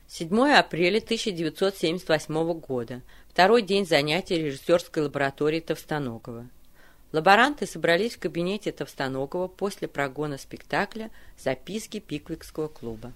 7 апреля 1978 года. Второй день занятий режиссерской лаборатории Товстоногова. Лаборанты собрались в кабинете Товстоногова после прогона спектакля «Записки Пиквикского клуба».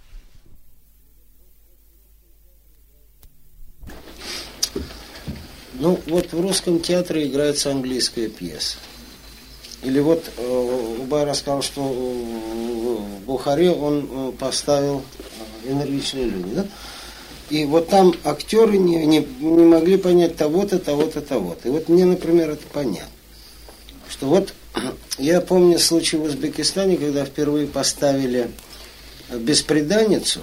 Ну, вот в русском театре играется английская пьеса. Или вот Убай рассказал, что в Бухаре он поставил «Энергичные люди», да? И вот там актеры не могли понять того-то, того-то, того-то. И вот мне, например, это понятно. Что вот я помню случай в Узбекистане, когда впервые поставили «Бесприданницу»,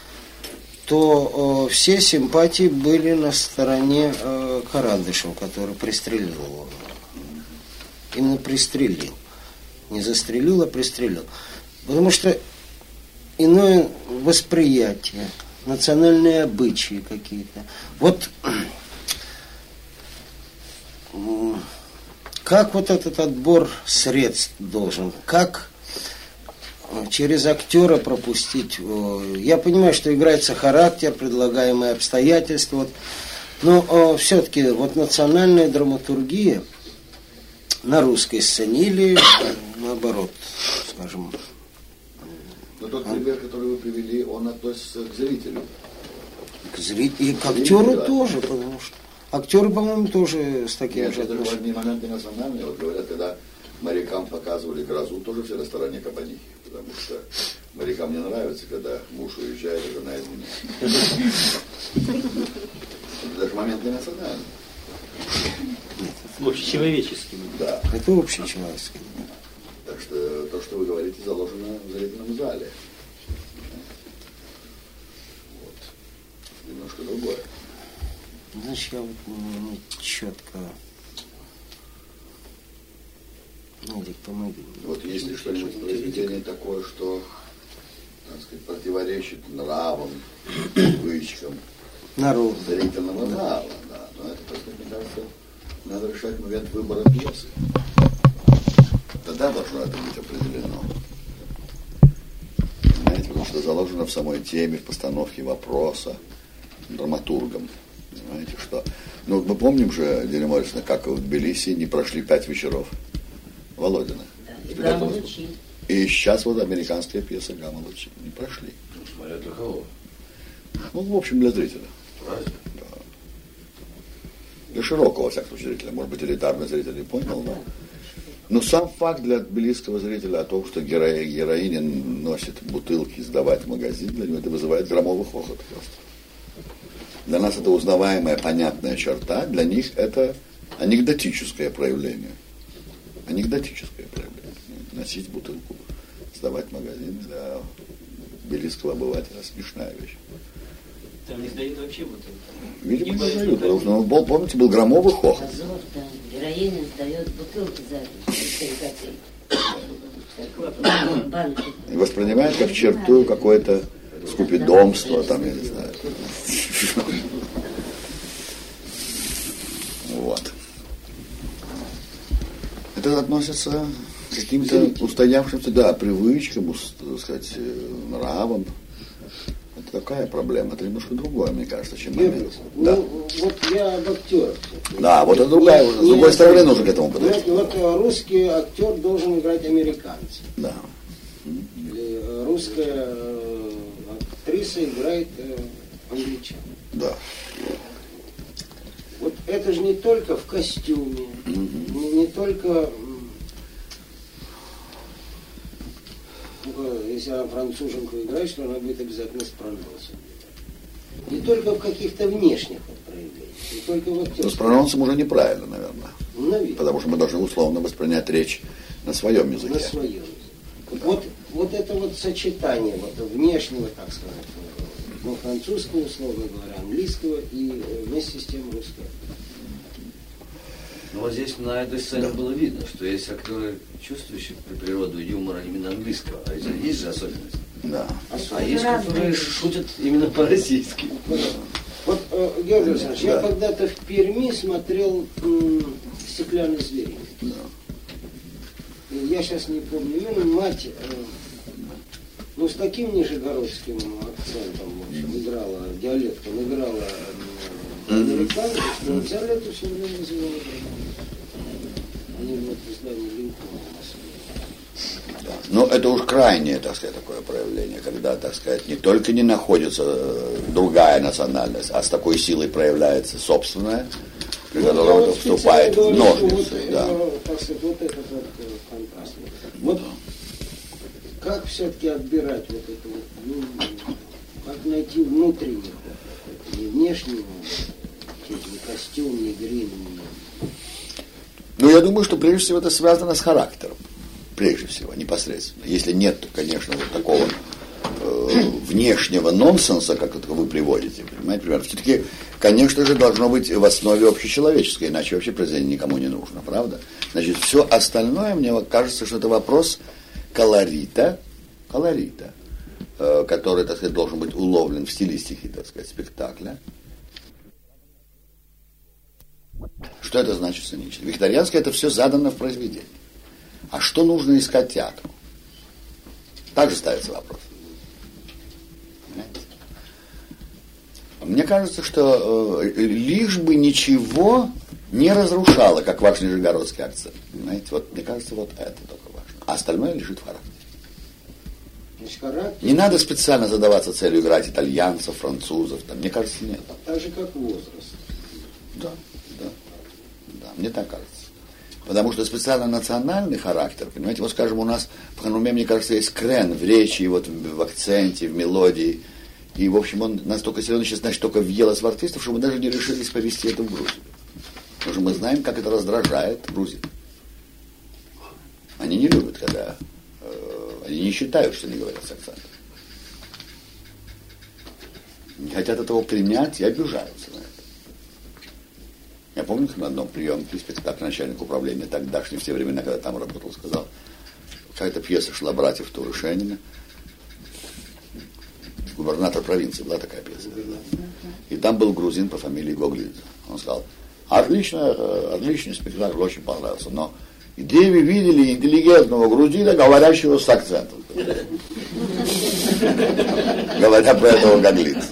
то все симпатии были на стороне Карандышева, который пристрелил его. Именно пристрелил. Не застрелил, а пристрелил. Потому что иное восприятие, национальные обычаи какие-то. Вот как вот этот отбор средств должен, как через актера пропустить. Я понимаю, что играется характер, предлагаемые обстоятельства, вот, но все-таки вот национальная драматургия на русской сцене или наоборот, скажем. Но тот пример, который вы привели, он относится к зрителю. К зрителю и к актеру тоже, потому что актеры, по-моему, тоже с таким же отношением. Это момент национальный. Вот говорят, когда морякам показывали «Грозу», тоже все на стороне Кабанихи. Потому что морякам не нравится, когда муж уезжает, и жена изменяет. Это даже момент не национальный. Общечеловеческий. Да. Это общечеловеческий. Так что то, что вы говорите, заложено в зрительном зале. Вот. Немножко другое. Значит, я вот не четко. Надик, помоги. Вот есть ли что-нибудь в произведении такое, что, так сказать, противоречит нравам, привычкам зрительного зала, да. Но это, так сказать, мне кажется, надо решать момент выбора пьесы. Тогда должно это быть определено. Понимаете, потому что заложено в самой теме, в постановке вопроса драматургом. Понимаете, что... Ну, мы помним же, Лилия Морисовна, как в Тбилиси не прошли 5 вечеров Володина. Да, и сейчас вот американская пьеса «Гамма Лучи» не прошли. Ну, смотря для кого. Ну, в общем, для зрителя. Разве? Да. Для широкого, во всяком случае, зрителя. Может быть, элитарный зритель не понял, но сам факт для тбилисского зрителя о том, что героиня носит бутылки сдавать в магазин, для него это вызывает громовый хохот просто. Для нас это узнаваемая, понятная черта, для них это анекдотическое проявление. Анекдотическое проявление. Носить бутылку, сдавать в магазин для тбилисского обывателя смешная вещь. Там не сдают вообще бутылку. Видимо, не сдают, потому что, ну, помните, был громовый хохот. Азов, да. Героиня сдает бутылки за 4 копейки. И воспринимает как черту какое-то скупидомство, там, я не знаю. Вот. Это относится к каким-то устоявшимся, да, привычкам, так сказать, нравам. Это такая проблема, это немножко другое, мне кажется, чем момент. Да. Ну, вот я об актерах. Да, вот это другая, с другой стороны нужно к этому подойти. Вот русский актер должен играть американца. Да. Или русская актриса играет англичан. Да. Вот это же не только в костюме, не только, если она француженку играет, что она будет обязательно с прононсом. Не только в каких-то внешних проявлениях, не только в актерском. Но с прононсом уже неправильно, наверное. Наверное. Потому что мы должны условно воспринять речь на своем языке. На своем языке. Вот это вот сочетание вот внешнего, так сказать, ну, французского, условно говоря, английского и вместе с тем русского. Ну вот здесь на этой сцене было видно, что есть актеры, чувствующие природу юмора именно английского, а есть же особенность. Да. А есть, которые шутят именно по-российски. Вот, Георгий Александрович, я когда-то в Перми смотрел «Стеклянный зверь». Да. Я сейчас не помню именно, мать, ну, с таким нижегородским акцентом, в общем, играла. диалект, он играл американцев, что взяли это все время называли. Они вот издание Линкольна. Ну, это уж крайнее, так сказать, такое проявление, когда, так сказать, не только не находится другая национальность, а с такой силой проявляется собственная, при которой это вступает в ножницы. Вот, Да. так сказать, вот этот вот контраст. Вот как все-таки отбирать вот это вот, ну, как найти внутренний ход, не внешний, не костюм, не грим, не... Ну, я думаю, что прежде всего это связано с характером. Прежде всего, непосредственно. Если нет, конечно, вот такого внешнего нонсенса, как это вы приводите, понимаете, например, все-таки, конечно же, должно быть в основе общечеловеческое, иначе вообще произведение никому не нужно, правда? Значит, все остальное, мне кажется, что это вопрос колорита, который, так сказать, должен быть уловлен в стилистике, так сказать, спектакля. Что это значит сценически? Викторианское это все задано в произведении. А что нужно искать театру? Также ставится вопрос. Понимаете? Мне кажется, что лишь бы ничего не разрушало, как ваш нижегородский акцент. Понимаете? Вот, мне кажется, вот это только важно. А остальное лежит в характере. Не надо специально задаваться целью играть итальянцев, французов. Там, мне кажется, нет. Так же, как возраст. Да, мне так кажется. Потому что специально национальный характер, понимаете, вот скажем, у нас в хануме, мне кажется, есть крен в речи, вот в акценте, в мелодии. И, в общем, он настолько силен, сейчас, значит, только въелось в артистов, что мы даже не решились повести это в Грузию. Потому что мы знаем, как это раздражает грузин. Они не любят, когда... они не считают, что они говорят с акцентом. Не хотят этого принять и обижаются на это. Я помню, как на одном приемке спектакля начальник управления тогдашний, в те времена, когда там работал, сказал, какая-то пьеса шла «Братьев Турышенина». Губернатор провинции, была такая пьеса. И там был грузин по фамилии Гоглидзе. Он сказал, отличный спектакль, очень понравился, но где вы видели интеллигентного грузина, говорящего с акцентом? Говоря про этого Гоглидзе.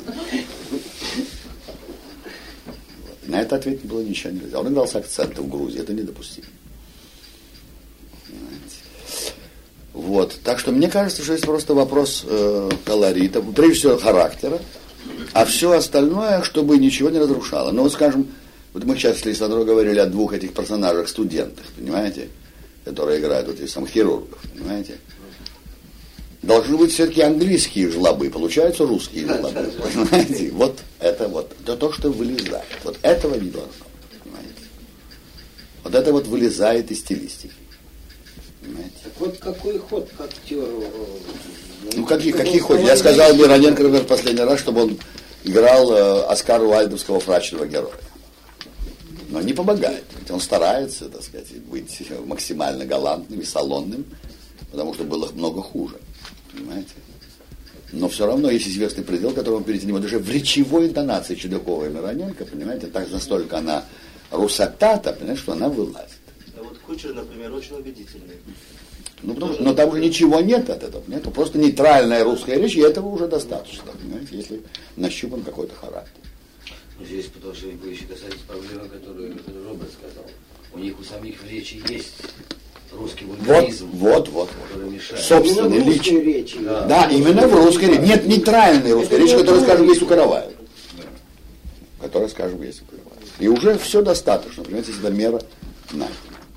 На это ответить было ничего нельзя. Он играл с акцентом в Грузии, это недопустимо. Понимаете? Вот. Так что мне кажется, что это просто вопрос колорита, прежде всего характера, а все остальное, чтобы ничего не разрушало. Ну вот скажем, вот мы сейчас с Александром говорили о двух этих персонажах, студентах, понимаете, которые играют вот этих самых хирургов, понимаете. Должны быть все-таки английские жлобы, получаются русские жлобы, понимаете? Вот это то, что вылезает. Вот этого не должно, понимаете? Вот это вот вылезает из стилистики, понимаете? Так вот какой ход к актеру? Ну какие ходы? Я сказал Мироненко в последний раз, чтобы он играл Оскара Уайльдовского фрачного героя. Но не помогает. Он старается, так сказать, быть максимально галантным и салонным, потому что было много хуже. Понимаете? Но все равно есть известный предел, который он перейти не может. Даже в речевой интонации Чудакова и Мироненко, понимаете, так настолько она русатата, понимаете, что она вылазит. А вот Кучер, например, очень убедительный. Ну, но там уже ничего нет от этого. Нет? Просто нейтральная русская речь, и этого уже достаточно, понимаете, если нащупан какой-то характер. Здесь, потому что вы еще касаетесь проблемы, которую Роберт сказал. У них у самих в речи есть русский вульгаризм, который мешает. Собственной русской речи. Да, именно в русской речи. Нет нейтральной русской речи, которая, скажем, есть у Караваева. Которая, скажем, есть у Караваева. И уже все достаточно, понимаете, если это мера найдена.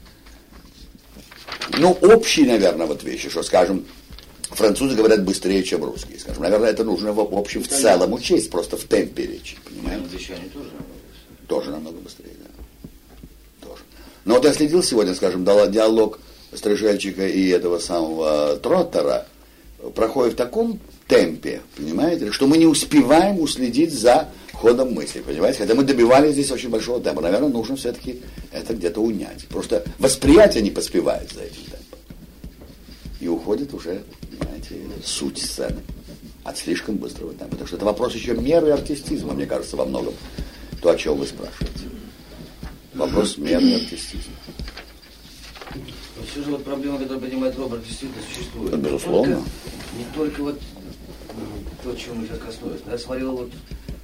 Ну, общие, наверное, вот вещи, что, скажем, французы говорят быстрее, чем русские, скажем. Наверное, это нужно в общем в целом учесть, просто в темпе речи, понимаете? Англичане тоже намного быстрее. Тоже намного быстрее, да. Тоже. Но вот я следил сегодня, скажем, диалог Стрижельчика и этого самого Троттера проходит в таком темпе, понимаете, что мы не успеваем уследить за ходом мысли, понимаете? Хотя мы добивались здесь очень большого темпа. Наверное, нужно все-таки это где-то унять. Просто восприятие не поспевает за этим темпом. И уходит уже, понимаете, суть сцены от слишком быстрого темпа. Потому что это вопрос еще меры артистизма, мне кажется, во многом. То, о чем вы спрашиваете. Вопрос меры артистизма. Но все же вот проблема, которую понимает Роберт, действительно существует. Безусловно. Не только вот то, чего мы сейчас коснулись. Я смотрел вот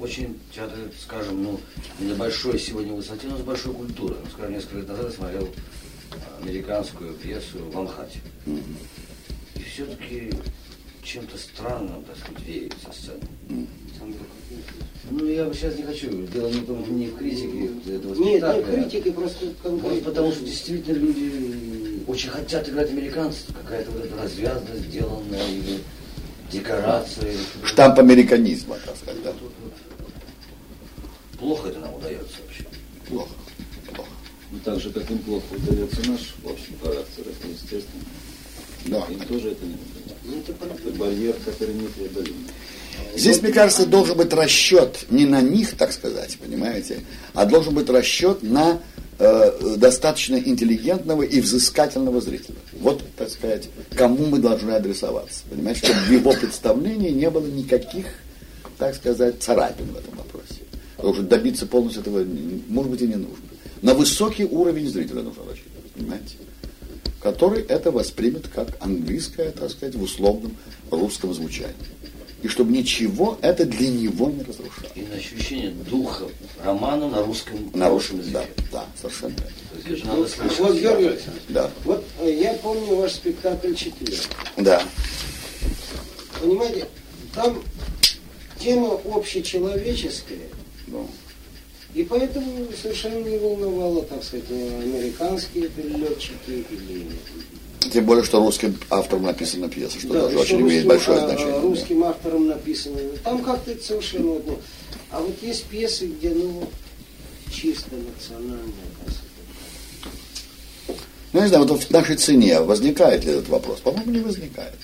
очень театр, скажем, ну, не на большой сегодня высоте, но с большой культурой. Ну, скажем, несколько лет назад я смотрел американскую пьесу в Амхате. И все-таки чем-то странным, так сказать, веет со сцены. Ну, я сейчас не хочу. Дело не в критике этого спектакля. Нет, не в критике, просто Вот потому что действительно люди очень хотят играть американцев. Какая-то вот эта развязность сделанная, или декорация. Штамп американизма, так сказать, да. Плохо это нам удается вообще. Плохо. Ну, так же, как им плохо удается наш, в общем, характер, это естественно. Да. Им тоже это не удается. Это барьер, который не преодолим. Здесь, мне кажется, должен быть расчет не на них, так сказать, понимаете, а должен быть расчет на достаточно интеллигентного и взыскательного зрителя. Вот, так сказать, кому мы должны адресоваться. Понимаете, чтобы в его представлении не было никаких, так сказать, царапин в этом вопросе. Потому что добиться полностью этого, может быть, и не нужно. На высокий уровень зрителя нужно рассчитывать, понимаете, который это воспримет как английское, так сказать, в условном русском звучании. И чтобы ничего это для него не разрушало. И на ощущение духа романа на русском хорошем языке. Да, совершенно. То есть надо слышать. Вот, Георгий Александрович, Да. вот я помню ваш спектакль «Четверг». Да. Понимаете, там тема общечеловеческая, Ну. и поэтому совершенно не волновало, так сказать, американские перелетчики или... Тем более, что русским автором написана пьеса, что Да, тоже что очень имеет большое значение. русским автором написано. Там как-то это совершенно одно. А вот есть пьесы, где, ну, чисто национальная красота. Ну, не знаю, вот в нашей цене возникает ли этот вопрос? По-моему, не возникает.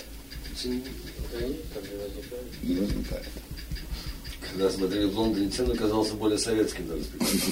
Не возникает. Когда смотрели в Лондоне, цену казался более советским даже спектаклем.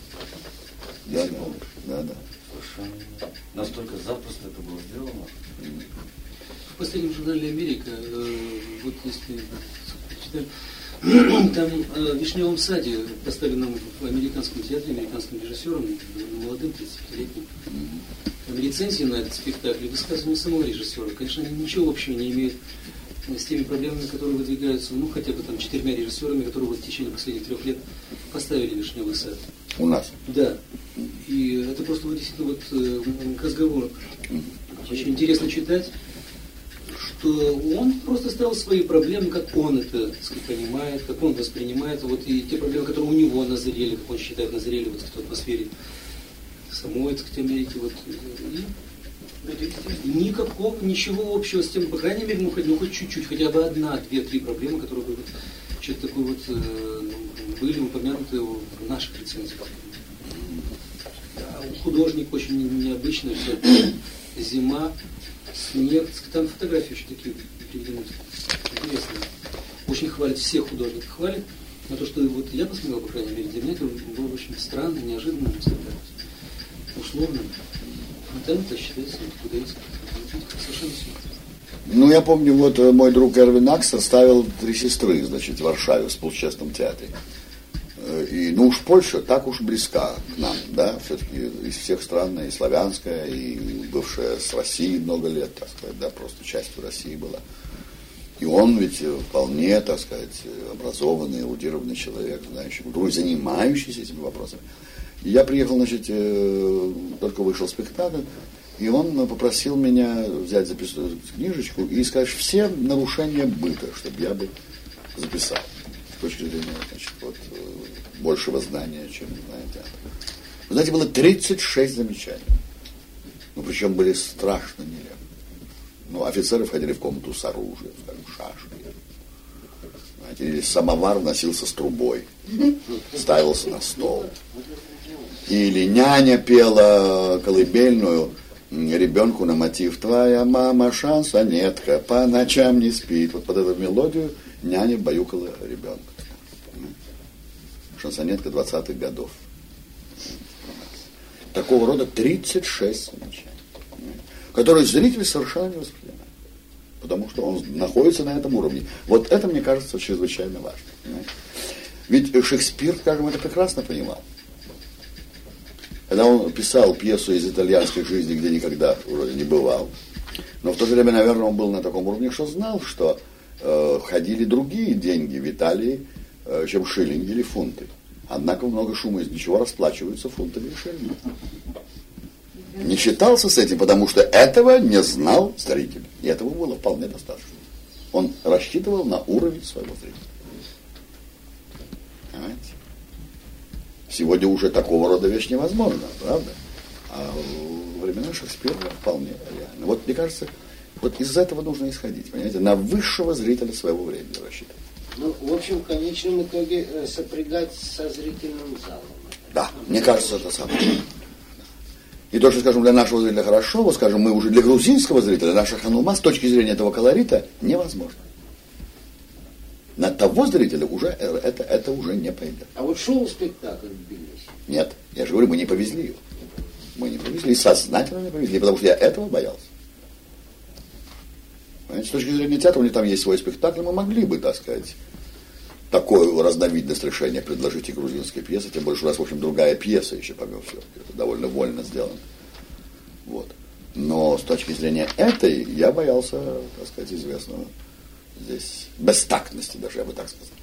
Да. Совершенно настолько запросто это было сделано. В последнем журнале «Америка», вот если читали, там в «Вишневом саде», поставленном в американском театре, американским режиссером, молодым, 35-летним, там рецензии на этот спектакль, высказывания самого режиссера, конечно, они ничего общего не имеют с теми проблемами, которые выдвигаются, ну, хотя бы там 4 режиссерами, которые вот в течение последних 3 лет поставили «Вишневый сад». У нас? Да. И это просто вот действительно вот к разговору. Очень интересно читать, что он просто ставил свои проблемы, как он это, так сказать, понимает, как он воспринимает, вот и те проблемы, которые у него назрели, как он считает, назрели вот в атмосфере самой, так сказать, Америки, вот. И никакого, ничего общего с тем, по крайней мере, ну хоть чуть-чуть, хотя бы 1, 2, 3 проблемы, которые бы вот, что-то такое вот были упомянуты в наших рецензиях. Художник очень необычный, все. Зима, снег, там фотографии еще такие приведены, интересные. Очень хвалят, всех художников хвалят, но то, что вот я посмотрел, по крайней мере, для меня это было очень странно, неожиданно, условно. А там это считается художником. Совершенно все. Ну, я помню, вот мой друг Эрвин Акстер ставил «Три сестры», значит, в Варшаве, в Сполчестном театре. И, ну уж Польша так уж близка к нам, да, все-таки из всех стран, и славянская, и бывшая с Россией много лет, так сказать, да, просто частью России была. И он ведь вполне, так сказать, образованный, эрудированный человек, знающий, занимающийся этими вопросами. И я приехал, значит, только вышел спектакль, и он попросил меня взять записную книжечку и сказать все нарушения быта, чтобы я бы записал. С точки зрения, значит, вот, большего знания, чем знаете. Вы знаете, было 36 замечаний. Ну, причем были страшно нелепо. Ну, офицеры входили в комнату с оружием, скажем, шашкой. Знаете, или самовар носился с трубой, ставился на стол. Или няня пела колыбельную ребенку на мотив «Твоя мама шансонетка, по ночам не спит». Вот под эту мелодию няня баюкала ребенка. Шансонетка 20-х годов. Такого рода 36 замечаний, которые зритель совершенно не воспринимает. Потому что он находится на этом уровне. Вот это, мне кажется, чрезвычайно важно. Понимаете? Ведь Шекспир, скажем, это прекрасно понимал. Когда он писал пьесу из итальянской жизни, где никогда вроде не бывал, но в то же время, наверное, он был на таком уровне, что знал, что ходили другие деньги в Италии чем шиллинги или фунты. Однако много шума из ничего расплачиваются фунтами и шиллингами. Не считался с этим, потому что этого не знал зритель. И этого было вполне достаточно. Он рассчитывал на уровень своего зрителя. Понимаете? Сегодня уже такого рода вещь невозможна, правда? А во времена Шекспира вполне реально. Вот мне кажется, вот из этого нужно исходить, понимаете, на высшего зрителя своего времени рассчитывать. Ну, в общем, в конечном итоге сопрягать со зрительным залом. Да, мне кажется, это самое. И то, что, скажем, для нашего зрителя хорошо, вот, скажем, мы уже для грузинского зрителя, наша ханума, с точки зрения этого колорита, невозможно. На того зрителя уже это уже не пойдет. А вот шел спектакль в Тбилиси? Нет, я же говорю, мы не повезли его. Мы не повезли, сознательно не повезли, потому что я этого боялся. Понимаете, с точки зрения театра, у них там есть свой спектакль, мы могли бы, так сказать, такую разновидность решения предложить и грузинской пьесы, тем больше у нас, в общем, другая пьеса еще, помимо всего. Это довольно вольно сделано. Вот. Но с точки зрения этой, я боялся, так сказать, известного здесь бестактности, даже я бы так сказал.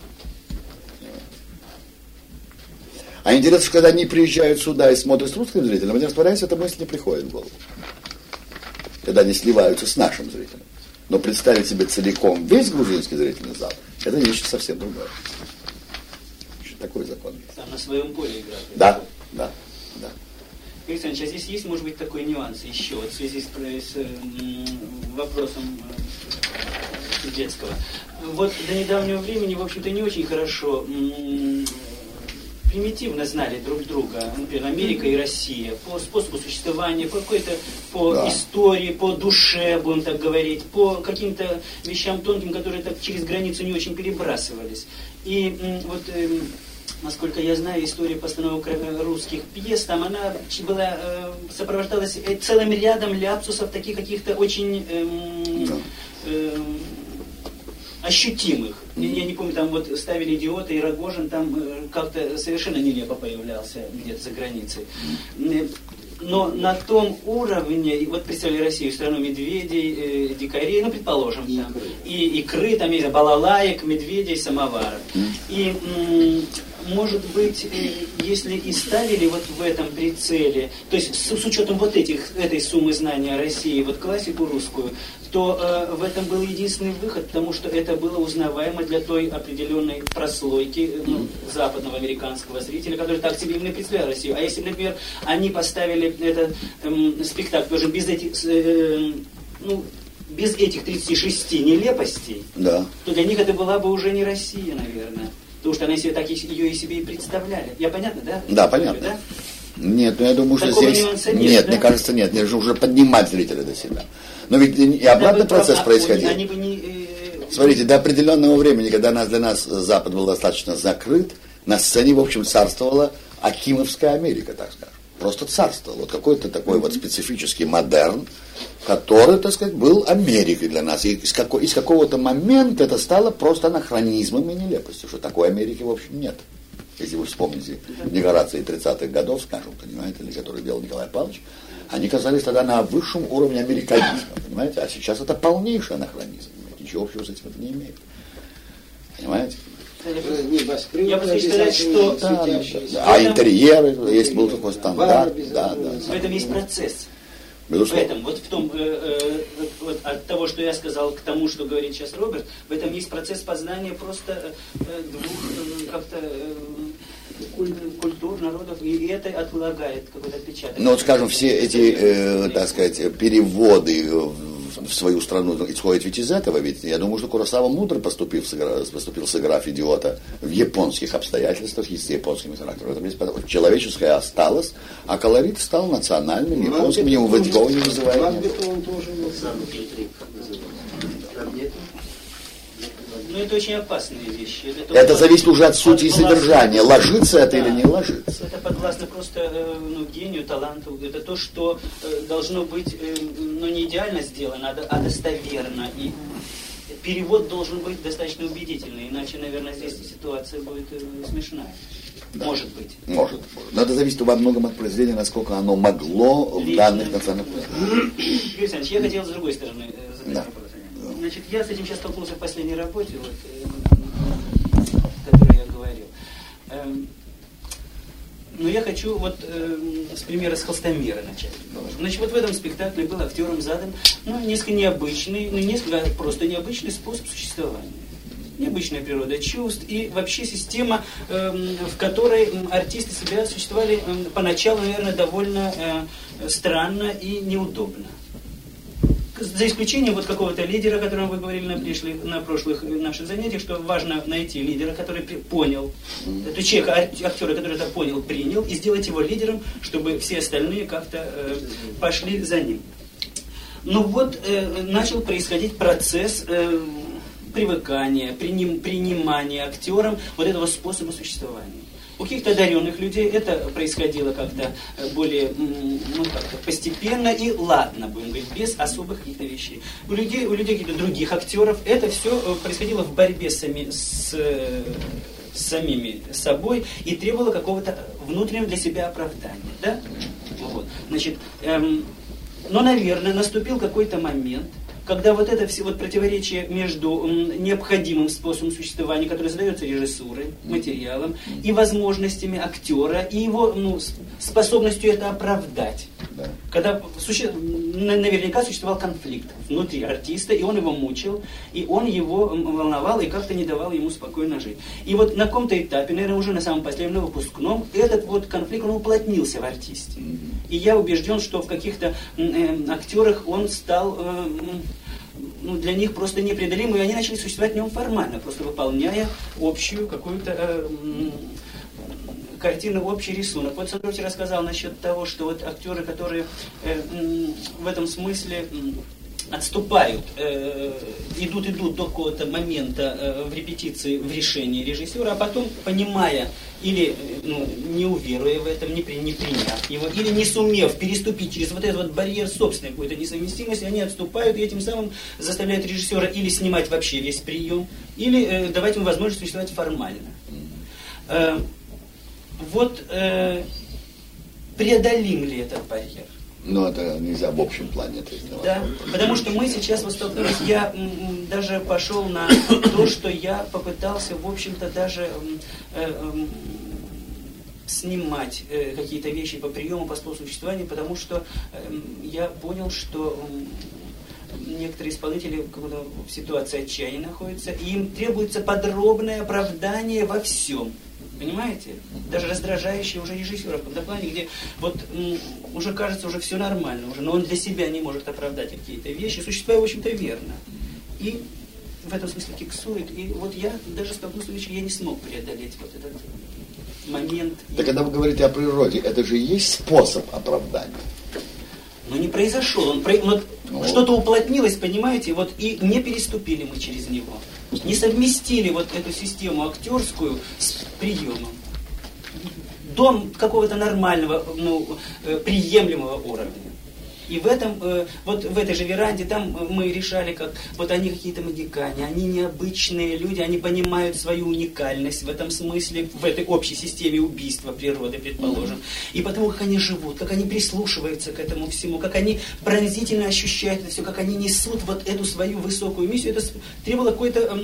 А интересно, что когда они приезжают сюда и смотрят с русским зрителем, они растворяются, эта мысль не приходит в голову. Когда они сливаются с нашим зрителем. Но представить себе целиком весь грузинский зрительный зал, это вещь совсем другая. Такой закон есть. Там на своем поле играть. Да. Игорь Александрович, а здесь есть, может быть, такой нюанс еще, вот в связи с вопросом детского. Вот до недавнего времени, в общем-то, не очень хорошо примитивно знали друг друга, например, Америка и Россия, по способу существования, по истории, по душе, будем так говорить, по каким-то вещам тонким, которые так через границу не очень перебрасывались. И вот, насколько я знаю, история постановок русских пьес, там она была, сопровождалась целым рядом ляпсусов, таких каких-то очень ощутимых. Я не помню, там вот ставили «Идиота» и Рогожин, там как-то совершенно нелепо появлялся где-то за границей. Но на том уровне, вот представили Россию, страну медведей, дикарей, ну, предположим, там, и икры, там, есть балалаек, медведей, самоваров. И, может быть, если и ставили вот в этом прицеле, то есть с учетом вот этой суммы знаний о России, вот классику русскую, то в этом был единственный выход, потому что это было узнаваемо для той определенной прослойки западного американского зрителя, который так себе именно представлял Россию. А если, например, они поставили этот спектакль тоже без этих, без этих 36 нелепостей, то для них это была бы уже не Россия, наверное. Потому что они себе так ее и себе и представляли. Я понятно, да? Да, понятно. Да? Нет, я думаю, что такого здесь... нюанса Нет, да? Мне кажется, нет. Нужно уже поднимать зрителя до себя. Но ведь и обратный процесс происходил. Они бы не, Смотрите, до определенного времени, когда для нас Запад был достаточно закрыт, на сцене, в общем, царствовала Акимовская Америка, так скажем. Просто царствовал. Вот какой-то такой вот специфический модерн, который, так сказать, был Америкой для нас. И из какого-то момента это стало просто анахронизмом и нелепостью, что такой Америки, в общем, нет. Если вы вспомните декорации 30-х годов, скажем, понимаете, или которые делал Николай Павлович, они казались тогда на высшем уровне американизма, понимаете, а сейчас это полнейший анахронизм. Ничего общего с этим это не имеет. Понимаете? Я бы хотел сказать, что... А интерьеры, есть был такой стандарт. В этом есть процесс. Безусловно. В этом, вот в том, вот от того, что я сказал, к тому, что говорит сейчас Роберт, в этом есть процесс познания просто двух как-то культур, народов, и это отлагает какой-то отпечаток. Ну вот, скажем, все эти, так сказать, переводы в свою страну исходят ведь из этого, ведь я думаю, что Куросава мудро поступил, сыграв идиота в японских обстоятельствах и с японскими характерами. Человеческое осталось, а колорит стал национальным, японским, его никого не вызывает. Но это очень опасные вещи. Это зависит уже от сути и содержания. Ложится это или не ложится. Это подвластно просто гению, таланту. Это то, что должно быть не идеально сделано, а достоверно. И перевод должен быть достаточно убедительный. Иначе, наверное, здесь ситуация будет смешная. Да. Может быть. Может. Но это зависит во многом от произведения, насколько оно могло в данных национальных условиях. Юрий Александрович, я хотел с другой стороны задать вопрос. Значит, я с этим сейчас столкнулся в последней работе, вот, которую я говорил. Но я хочу вот с примера с Холстомера начать. Значит, вот в этом спектакле был актером задан несколько необычный, несколько просто необычный способ существования. Необычная природа чувств и вообще система, в которой артисты себя существовали поначалу, наверное, довольно странно и неудобно. За исключением вот какого-то лидера, о котором вы говорили на прошлых наших занятиях, что важно найти лидера, который понял, это человека, актера, который это понял, принял, и сделать его лидером, чтобы все остальные как-то пошли за ним. Ну вот начал происходить процесс привыкания, принимания актером вот этого способа существования. У каких-то одаренных людей это происходило как-то более как-то постепенно и ладно, будем говорить, без особых каких-то вещей. У людей каких-то других актеров это все происходило в борьбе с самими собой и требовало какого-то внутреннего для себя оправдания. Да? Вот. Значит, но, наверное, наступил какой-то момент, когда вот это все вот противоречие между необходимым способом существования, который задается режиссурой, материалом, и возможностями актера, и его способностью это оправдать. Да. Когда наверняка существовал конфликт внутри артиста, и он его мучил, и он его волновал, и как-то не давал ему спокойно жить. И вот на каком-то этапе, наверное, уже на самом последнем выпускном, этот вот конфликт, он уплотнился в артисте. И я убежден, что в каких-то актерах он стал для них просто непреодолимым, и они начали существовать в нем формально, просто выполняя общую какую-то картину, общий рисунок. Вот Сандрович рассказал насчет того, что вот актеры, которые в этом смысле отступают, идут до какого-то момента в репетиции, в решении режиссера, а потом, понимая или не уверуя в этом, не приняв его, или не сумев переступить через вот этот вот барьер собственной какой-то несовместимости, они отступают и этим самым заставляют режиссера или снимать вообще весь прием, или давать ему возможность существовать формально. Вот преодолим ли этот барьер? Но это нельзя в общем плане это сделать. Да, потому что мы сейчас столкнулись, я даже пошел на то, что я попытался, в общем-то, даже снимать какие-то вещи по приему, по способу существования, потому что я понял, что некоторые исполнители в ситуации отчаяния находятся, и им требуется подробное оправдание во всем. Понимаете? Даже раздражающий уже режиссера в каком-то плане, где вот уже кажется, уже все нормально, уже, но он для себя не может оправдать какие-то вещи, существуя, в общем-то, верно. И в этом смысле киксует. И вот я даже столкнулся с вещью, я не смог преодолеть вот этот момент. Так когда вы говорите о природе, это же и есть способ оправдания. Но не произошел. Что-то уплотнилось, понимаете, вот и не переступили мы через него. Не совместили вот эту систему актерскую с приемом до какого-то нормального, приемлемого уровня. И в этом, вот в этой же веранде, там мы решали, как вот они какие-то магикане, они необычные люди, они понимают свою уникальность в этом смысле, в этой общей системе убийства природы, предположим. И потому, как они живут, как они прислушиваются к этому всему, как они пронзительно ощущают это все, как они несут вот эту свою высокую миссию, это требовало какой-то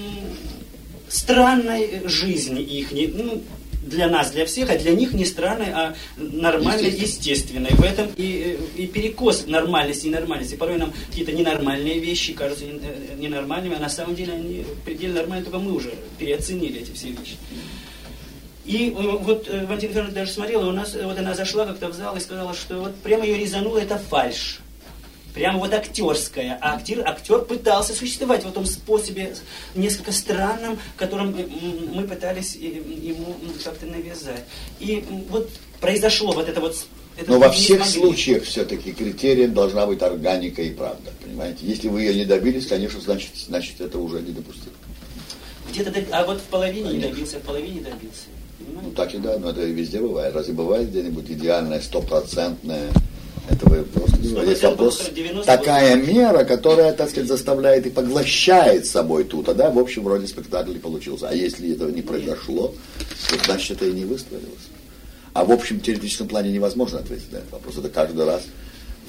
странной жизни их, для нас, для всех, а для них не странной, а нормальной, естественной. В этом и перекос нормальности и ненормальности. Порой нам какие-то ненормальные вещи кажутся ненормальными, а на самом деле они предельно нормальны, только мы уже переоценили эти все вещи. И вот Валентина Федоровна даже смотрела, у нас, вот она зашла как-то в зал и сказала, что вот прямо ее резануло, это фальшь. Прямо вот актерская. А актер пытался существовать в этом способе несколько странном, которым мы пытались ему как-то навязать. И вот произошло вот это вот... Но во всех случаях все-таки критерием должна быть органика и правда. Понимаете? Если вы ее не добились, конечно, значит это уже недопустимо. Где-то а вот в половине не добился, в половине добился. Понимаете? Ну так и да, но это и везде бывает. Разве бывает где-нибудь идеальное, стопроцентное? Это вы просто есть вопрос. Такая мера, которая, так сказать, заставляет и поглощает собой тут, а да, в общем, вроде спектакль получился. А если этого не произошло, то значит это и не выстроилось. А в общем теоретическом плане невозможно ответить на этот вопрос. Это каждый раз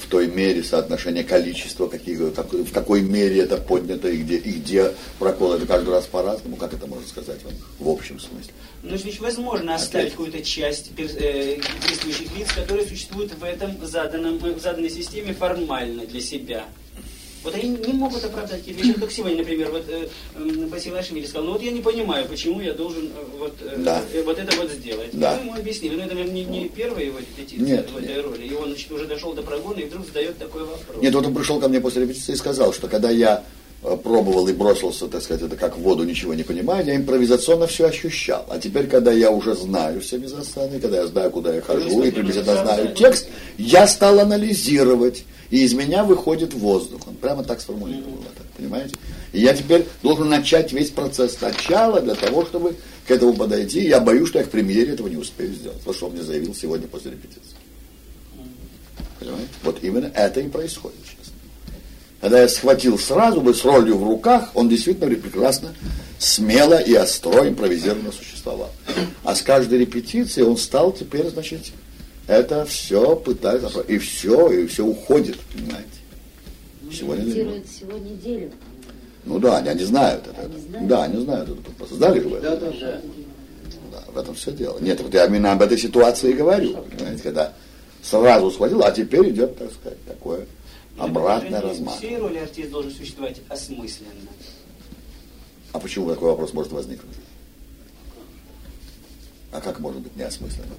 в той мере соотношение количества, в какой мере это поднято и где прокол, это каждый раз по-разному, как это можно сказать вам в общем смысле? Ну, ведь возможно оставить какую-то часть действующих лиц, которые существуют в заданной системе формально для себя. Вот они не могут оправдать какие-то вещи. Как сегодня, например, вот Басилашвили сказал, ну вот я не понимаю, почему я должен вот это вот сделать. Да. Мы ему объяснили, но это, наверное, не первая его репетиция в этой роли. И он, значит, уже дошел до прогона и вдруг задает такой вопрос. Нет, вот он пришел ко мне после репетиции и сказал, что когда я пробовал и бросился, так сказать, это как в воду, ничего не понимая, я импровизационно все ощущал. А теперь, когда я уже знаю все мизансцены, когда я знаю, куда я хожу, и приблизительно знаю текст, я стал анализировать. И из меня выходит воздух. Он прямо так сформулировал это, понимаете? И я теперь должен начать весь процесс сначала для того, чтобы к этому подойти. И я боюсь, что я к премьере этого не успею сделать. Вот что он мне заявил сегодня после репетиции. Понимаете? Вот именно это и происходит сейчас. Когда я схватил сразу бы с ролью в руках, он действительно прекрасно, смело и остро импровизированно существовал. А с каждой репетицией он стал теперь, значит, это все пытается, и все уходит, понимаете. Сегодня неделю. Ну да, они знают это. Да, они знают это. Просто знали же в этом. Да, в этом все дело. Нет, вот я именно об этой ситуации и говорю, понимаете, когда сразу схватил, а теперь идет, так сказать, такое обратное размах. Все роли артист должен существовать осмысленно. А почему такой вопрос может возникнуть? А как может быть неосмысленно?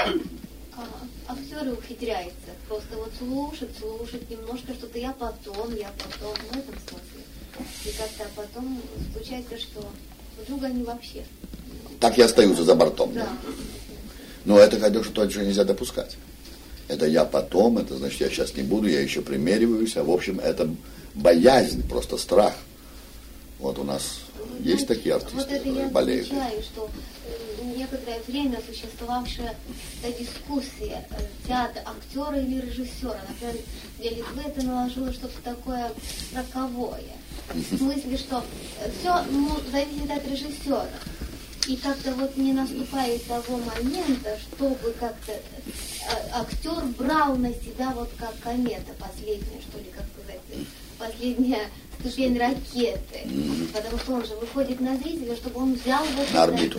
Актеры ухитряются просто вот слушать немножко что-то я потом, в этом смысле. И как-то потом случается, что вдруг они вообще... Так и остаются за бортом. Да. Но это, конечно, то, что нельзя допускать. Это я потом, это значит, я сейчас не буду, я еще примериваюсь, а в общем, это боязнь, просто страх. Вот у нас есть такие артисты, вот это которые я болеют. замечаю, что некоторое время существовавшая дискуссия театр, актера или режиссера. Например, для Литвы это наложило что-то такое роковое. В смысле, что все зависит от режиссера. И как-то вот не наступает того момента, чтобы как-то актер брал на себя вот как комета последняя, что ли, как сказать, последняя ступень ракеты. Потому что он же выходит на зрителя, чтобы он взял вот на орбиту.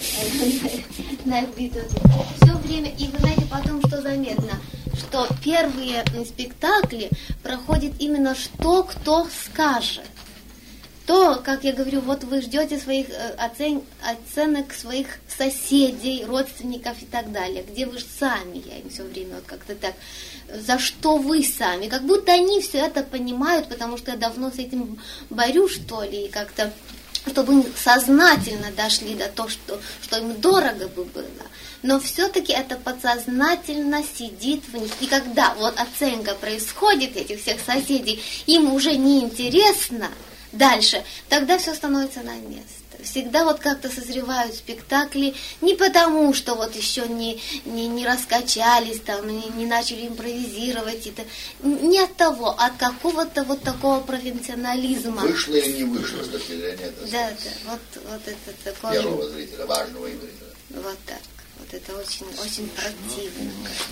На орбиту. Все время. И вы знаете, потом что заметно, что первые спектакли проходят именно что кто скажет. То, как я говорю, вот вы ждете своих оценок своих соседей, родственников и так далее, где вы же сами, я им все время вот как-то так, за что вы сами, как будто они все это понимают, потому что я давно с этим борюсь, что ли, и как-то, чтобы им сознательно дошли до того, что им дорого бы было. Но все-таки это подсознательно сидит в них. И когда вот оценка происходит этих всех соседей, им уже неинтересно дальше, тогда все становится на место. Всегда вот как-то созревают спектакли не потому, что вот еще не раскачались, там, не начали импровизировать. Это, не от того, а от какого-то вот такого провинциализма. Вышло или не вышло с точки зрения да, вот это такое. Первого зрителя, важного зрителя. Вот так. Вот это очень, очень противно.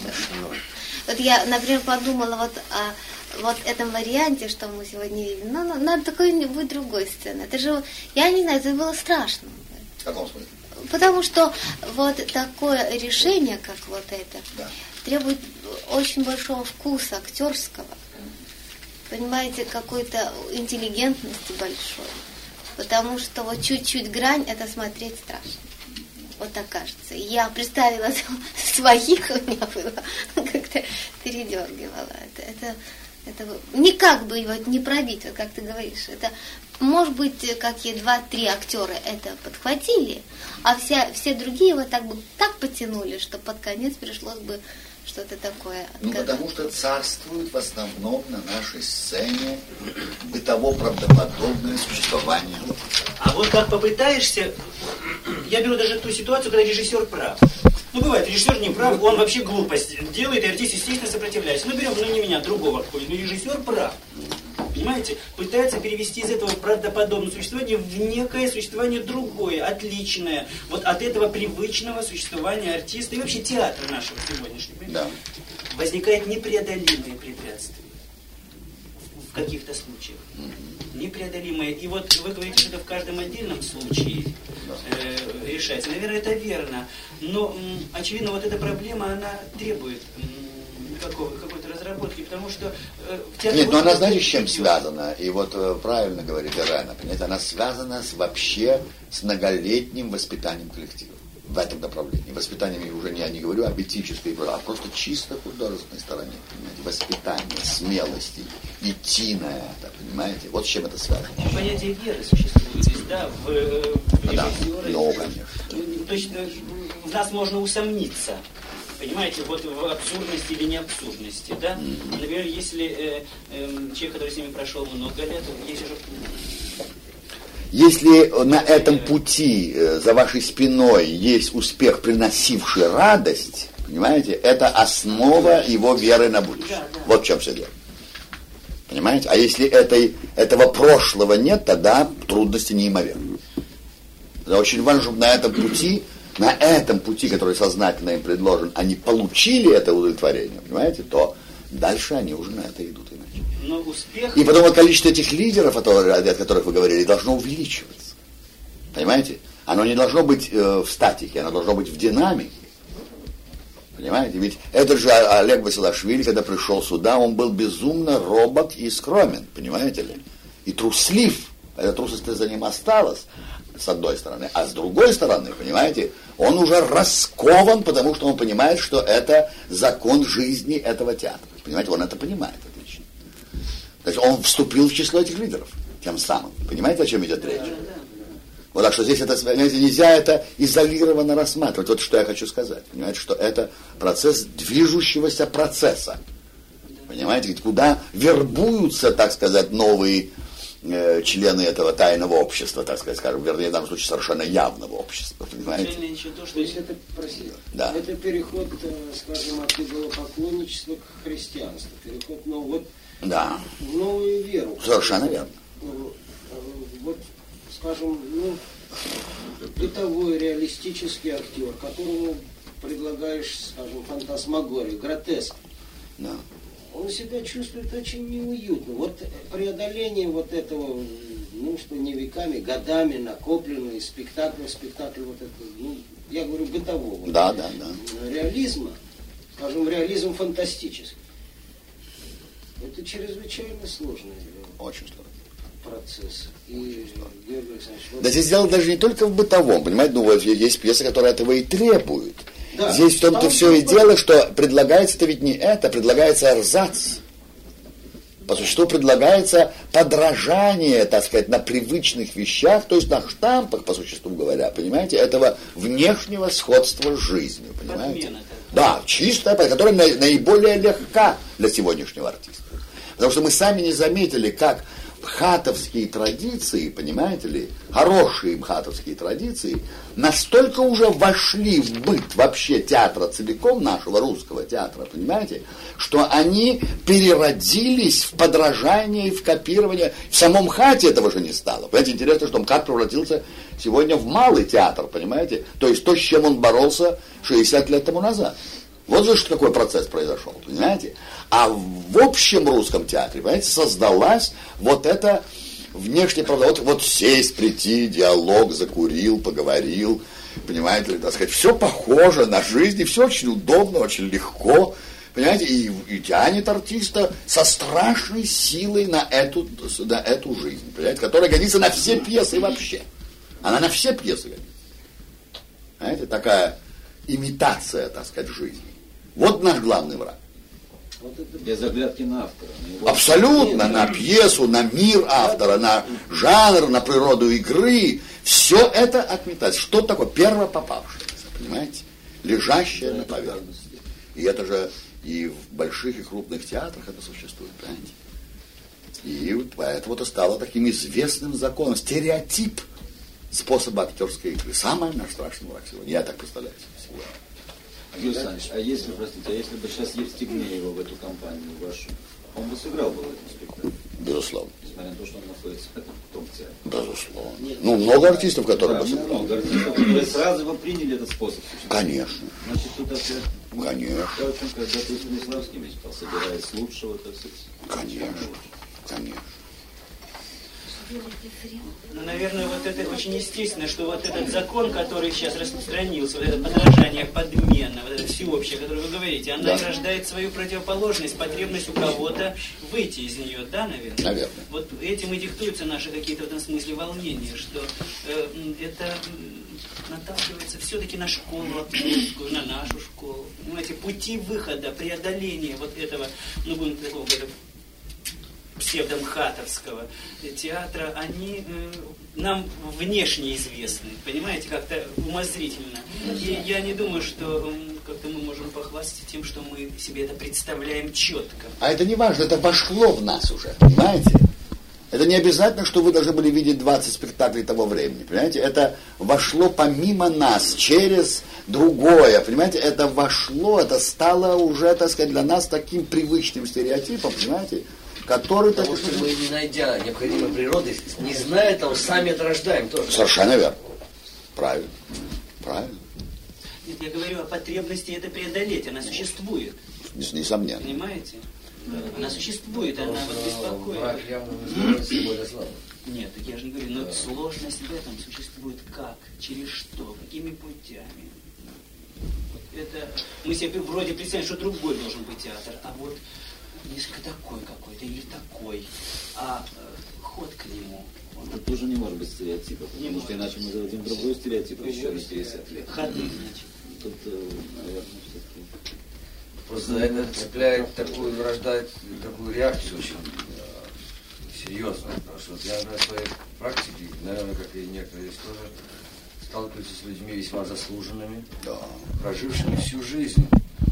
Вот я, например, подумала вот о вот этом варианте, что мы сегодня видим. Ну, надо какой-нибудь другой сцены. Это же, я не знаю, это было страшно. В каком смысле? Потому что вот такое решение, как вот это, требует очень большого вкуса актерского. Понимаете, какой-то интеллигентности большой. Потому что вот чуть-чуть грань, это смотреть страшно. Вот так кажется. Я представила своих, у меня было, как-то передергивала. Это никак бы его не пробить, вот как ты говоришь. Это, может быть, какие 2-3 актера это подхватили, а все другие вот так бы так потянули, что под конец пришлось бы что-то такое. Ну, потому что царствует в основном на нашей сцене бытово-правдоподобное существование. А вот как попытаешься, я беру даже ту ситуацию, когда режиссер прав. Ну, бывает, режиссер не прав, он вообще глупость делает, и артист, естественно, сопротивляется. Ну, берем, не меня, другого какой-нибудь, но режиссер прав. Понимаете? Пытается перевести из этого правдоподобного существования в некое существование другое, отличное. Вот от этого привычного существования артиста и вообще театра нашего сегодняшнего. Да. возникает непреодолимые препятствия. В каких-то случаях. Непреодолимые. И вот вы говорите, что это в каждом отдельном случае решается. Наверное, это верно. Но, очевидно, вот эта проблема, она требует какой-то разработки, потому что... Нет, но она, знаете, с чем связана? И вот правильно говорит Ирана, понимаете, она связана вообще с многолетним воспитанием коллектива. В этом направлении. Воспитанием я уже не говорю об этической, а просто чисто художественной стороне. Понимаете? Воспитание, смелости, идти на это, понимаете? Вот с чем это связано. Понятие веры существует здесь, да, в режиссёре. Ну, конечно. То есть в нас можно усомниться. Понимаете, вот в абсурдности или не абсурдности, да? Например, если человек, который с ними прошел много лет, если же... Если на этом пути за вашей спиной есть успех, приносивший радость, понимаете, это основа его веры на будущее. Вот в чем все дело. Понимаете? А если этого прошлого нет, тогда трудности неимоверны. Это очень важно, чтобы на этом пути, который сознательно им предложен, они получили это удовлетворение, понимаете, то дальше они уже на это идут иначе. Но успех... И потом количество этих лидеров, о которых вы говорили, должно увеличиваться. Понимаете? Оно не должно быть в статике, оно должно быть в динамике. Понимаете? Ведь это же Олег Басилашвили, когда пришел сюда, он был безумно робок и скромен, понимаете ли? И труслив. Эта трусость за ним осталась, с одной стороны. А с другой стороны, понимаете, он уже раскован, потому что он понимает, что это закон жизни этого театра. Понимаете, он это понимает отлично. То есть он вступил в число этих лидеров тем самым. Понимаете, о чем идет речь? Вот так что здесь это, понимаете, нельзя это изолированно рассматривать. Вот что я хочу сказать. Понимаете, что это процесс движущегося процесса. Понимаете, куда вербуются, так сказать, новые члены этого тайного общества, так сказать, скажем, вернее, в данном случае совершенно явного общества, понимаете? То есть это, простите, это переход, скажем, от идолопоклонничества к христианству, переход в новую веру. Совершенно верно. Вот, скажем, бытовой, реалистический актер, которому предлагаешь, скажем, фантасмагорию, гротеск. Да. Он себя чувствует очень неуютно. Вот преодоление вот этого, что не веками, годами накопленного из спектакля в спектакль вот это, я говорю, бытового. Да. Реализма, скажем, реализм фантастический. Это чрезвычайно сложный очень сложный процесс. И, Георгий Александрович, да здесь дело даже не только в бытовом, понимаете, вот есть пьесы, которые этого и требуют. Да, здесь в том-то все и дело, что предлагается-то ведь не это, предлагается эрзац. По существу предлагается подражание, так сказать, на привычных вещах, то есть на штампах, по существу говоря, понимаете, этого внешнего сходства с жизнью, понимаете? Да, чистая, которая наиболее легка для сегодняшнего артиста. Потому что мы сами не заметили, как хатовские традиции, понимаете ли, хорошие хатовские традиции, настолько уже вошли в быт вообще театра целиком, нашего русского театра, понимаете, что они переродились в подражание и в копирование. В самом ХАТе этого же не стало. Понимаете, интересно, что МХАТ превратился сегодня в малый театр, понимаете, то есть то, с чем он боролся 60 лет тому назад. Вот же какой процесс произошел, понимаете? А в общем русском театре, понимаете, создалась вот эта внешняя правда. Вот сесть, прийти, диалог, закурил, поговорил, понимаете ли, так сказать, все похоже на жизнь, и все очень удобно, очень легко, понимаете, и тянет артиста со страшной силой на эту жизнь, понимаете, которая годится на все пьесы вообще. Она на все пьесы годится. Понимаете, такая имитация, так сказать, жизни. Вот наш главный враг. Без оглядки на автора. Абсолютно, на пьесу, на мир автора, на жанр, на природу игры. Все это отметать. Что такое первопопавшееся, понимаете? Лежащее на поверхности. И это же и в больших и крупных театрах это существует, понимаете? И поэтому это стало таким известным законом. Стереотип способа актерской игры. Самый наш страшный враг сегодня. Я так представляю себе. Юрий Александрович, а если бы сейчас Евстигнеева в эту компанию вашу, он бы сыграл бы в этом спектакле? Безусловно. Несмотря на то, что он находится в том театре. Безусловно. Ну, много артистов, которые бы сыграли. Много артистов, которые сразу бы приняли этот способ. Конечно. Значит, тут опять... Конечно. То, о чем когда-то Станиславский мечтал, собираясь с лучшего, так сказать. Конечно. Конечно. Ну, наверное, вот это очень естественно, что вот этот закон, который сейчас распространился, вот это подражание подмена, вот это всеобщее, о котором вы говорите, она рождает свою противоположность, потребность у кого-то выйти из нее, да, наверное? Наверное. Вот этим и диктуются наши какие-то в этом смысле волнения, что это наталкивается все-таки на школу актерскую, на нашу школу. Понимаете, пути выхода, преодоления вот этого, ну, будем такого псевдомхатовского театра, они нам внешне известны, понимаете, как-то умозрительно. И я не думаю, что как-то мы можем похвастаться тем, что мы себе это представляем четко. А это не важно, это вошло в нас уже, понимаете? Это не обязательно, что вы должны были видеть 20 спектаклей того времени, понимаете? Это вошло помимо нас, через другое, понимаете? Это вошло, это стало уже, так сказать, для нас таким привычным стереотипом, понимаете? Который... Потому что мы, не найдя необходимой природы, не зная этого, сами это рождаем тоже. Совершенно верно. Правильно. Правильно. Нет, я говорю о потребности это преодолеть, она существует. Несомненно. Понимаете? Она существует, она вот беспокоит. Враг явно называется более слабым. Нет, так я же не говорю, но сложность в этом существует как, через что, какими путями. Вот это мы себе вроде представляем, что другой должен быть театр, а вот несколько такой какой-то или такой, а ход к нему. Это тоже не может быть стереотипом, потому что иначе мы заводим другой стереотип еще на 50 лет. Ходы, значит. Тут, наверное, все-таки... Просто это цепляет такую, рождает такую реакцию очень серьезную. Потому что вот я на своей практике, наверное, как и некоторые здесь тоже, сталкиваюсь с людьми весьма заслуженными, прожившими всю жизнь.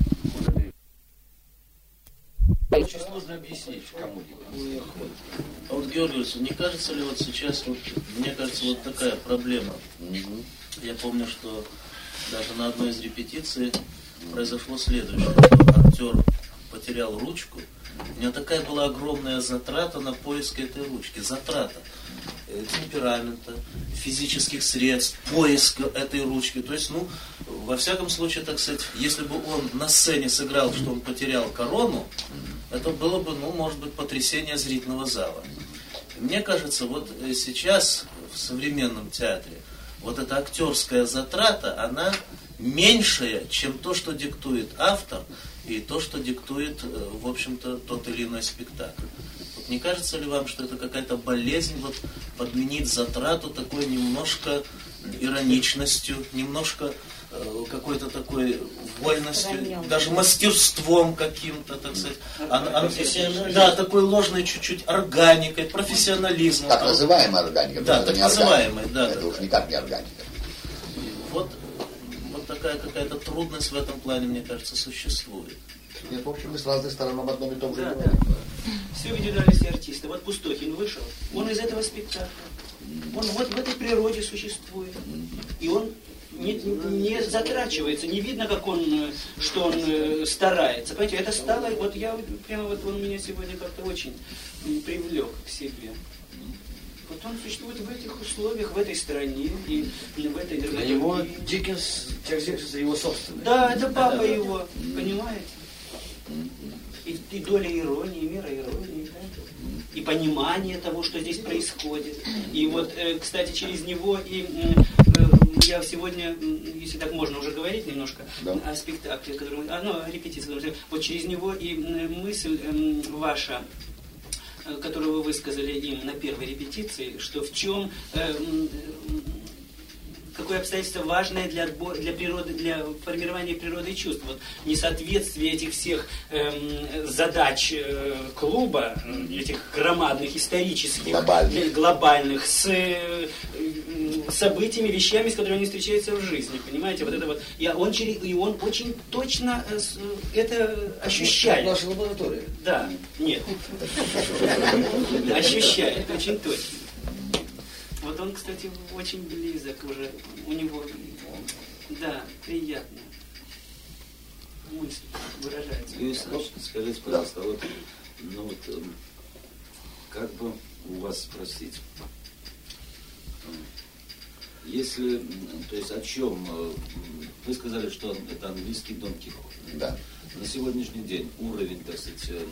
Очень сложно объяснить кому-либо. А вот, Георгий Ильич, не кажется ли вот сейчас, вот, мне кажется, вот такая проблема? Я помню, что даже на одной из репетиций произошло следующее. Актер потерял ручку. У меня такая была огромная затрата на поиск этой ручки. Затрата темперамента, физических средств, поиска этой ручки. То есть, ну, во всяком случае, так сказать, если бы он на сцене сыграл, что он потерял корону, это было бы, ну, может быть, потрясение зрительного зала. Мне кажется, вот сейчас в современном театре вот эта актерская затрата, она меньшая, чем то, что диктует автор, и то, что диктует, в общем-то, тот или иной спектакль. Вот не кажется ли вам, что это какая-то болезнь, вот, подменить затрату такой немножко ироничностью, немножко какой-то такой вольностью, даже мастерством каким-то, так сказать, да, такой ложной чуть-чуть органикой, профессионализмом. Так называемая органика. Да, так называемая, да. Это уж никак не органика. Вот такая какая-то трудность в этом плане, мне кажется, существует. Нет, в общем, мы с разных сторон об одном и том же Да, говорим. да. Все индивидуальности артиста. Вот Пустохин вышел, он из этого спектакля. Он вот в этой природе существует. И он не затрачивается, не видно, как он, что он старается. Понимаете, это стало, вот я прямо вот он меня сегодня как-то очень привлек к себе. Вот он существует в этих условиях, в этой стране и в этой Для него Диккенс, текст Диккенса его собственный. Да, это папа его, понимаете? И доля иронии, мера иронии, да? И понимание того, что здесь происходит. И вот, кстати, через него и я сегодня, если так можно уже говорить немножко, о спектакле, который, о репетиции, вот через него и мысль ваша, которую вы высказали им на первой репетиции, что в чем, какое обстоятельство важное для природы, для формирования природы чувств. Вот несоответствие этих всех задач клуба, этих громадных, исторических, глобальных, с событиями, вещами, с которыми они встречаются в жизни. Понимаете, вот это вот. И он очень точно это ощущает. Наша лаборатория. Да, нет. Ощущает очень точно. Вот он, кстати, очень близок уже. У него, да, приятно. Мысль выражается. Скажите, пожалуйста, вот, ну вот, как бы у вас спросить, если, то есть о чем, вы сказали, что это английский Дон Кихот. Да. На сегодняшний день уровень, так сказать,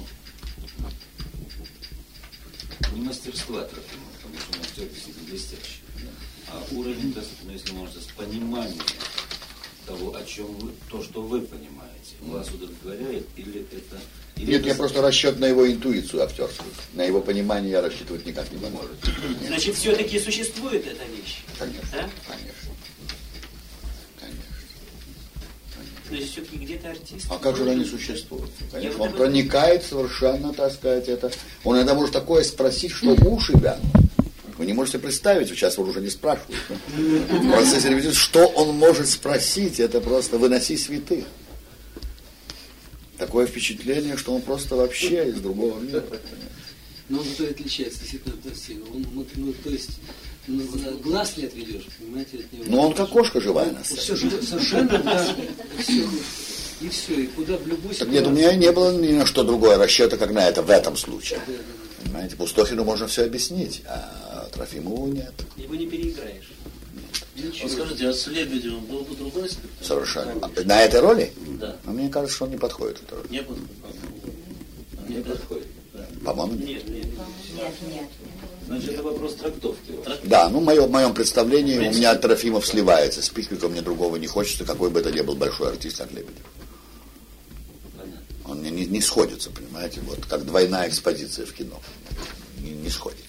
не мастерства Трофимова, потому что он актер действительно блестящий, а уровень, так сказать, если можно сказать, понимания того, о чем вы, то, что вы понимаете, вас удовлетворяет или это... Или Нет, это... я просто расчет на его интуицию актерскую. На его понимание я рассчитывать никак не могу. Значит, все-таки существует эта вещь? Конечно, да? конечно. То есть все-таки где-то артист... А как же она не существует? Конечно, он проникает совершенно, так сказать, это... Он иногда может такое спросить, что уши вянут. Вы не можете представить, сейчас уже не спрашивают. В процессе репетиции, что он может спросить, это просто выноси святых. Такое впечатление, что он просто вообще из другого мира. Но он то отличается действительно от всех. Он, то есть, глаз не отведешь, понимаете, от него. Но он как кошка живая на Все совершенно, да. И все, и куда влюбусь. Так нет, у меня не было ни на что другое расчета, как на это в этом случае. Понимаете, Пустохину можно все объяснить, а Трофимову нет. Его не переиграешь. Вот скажите, а с Лебедевым был бы другой спектакль? Совершенно. На этой роли? Да. Но мне кажется, что он не подходит к этой роли. Не подходит. Не подходит. По-моему, нет. Нет. Значит, это вопрос трактовки. Да, ну в моем представлении у меня Трофимов сливается с Пиквиком, мне другого не хочется, какой бы это ни был большой артист, как Лебедев. Он не сходится, понимаете, вот как двойная экспозиция в кино. Не сходится.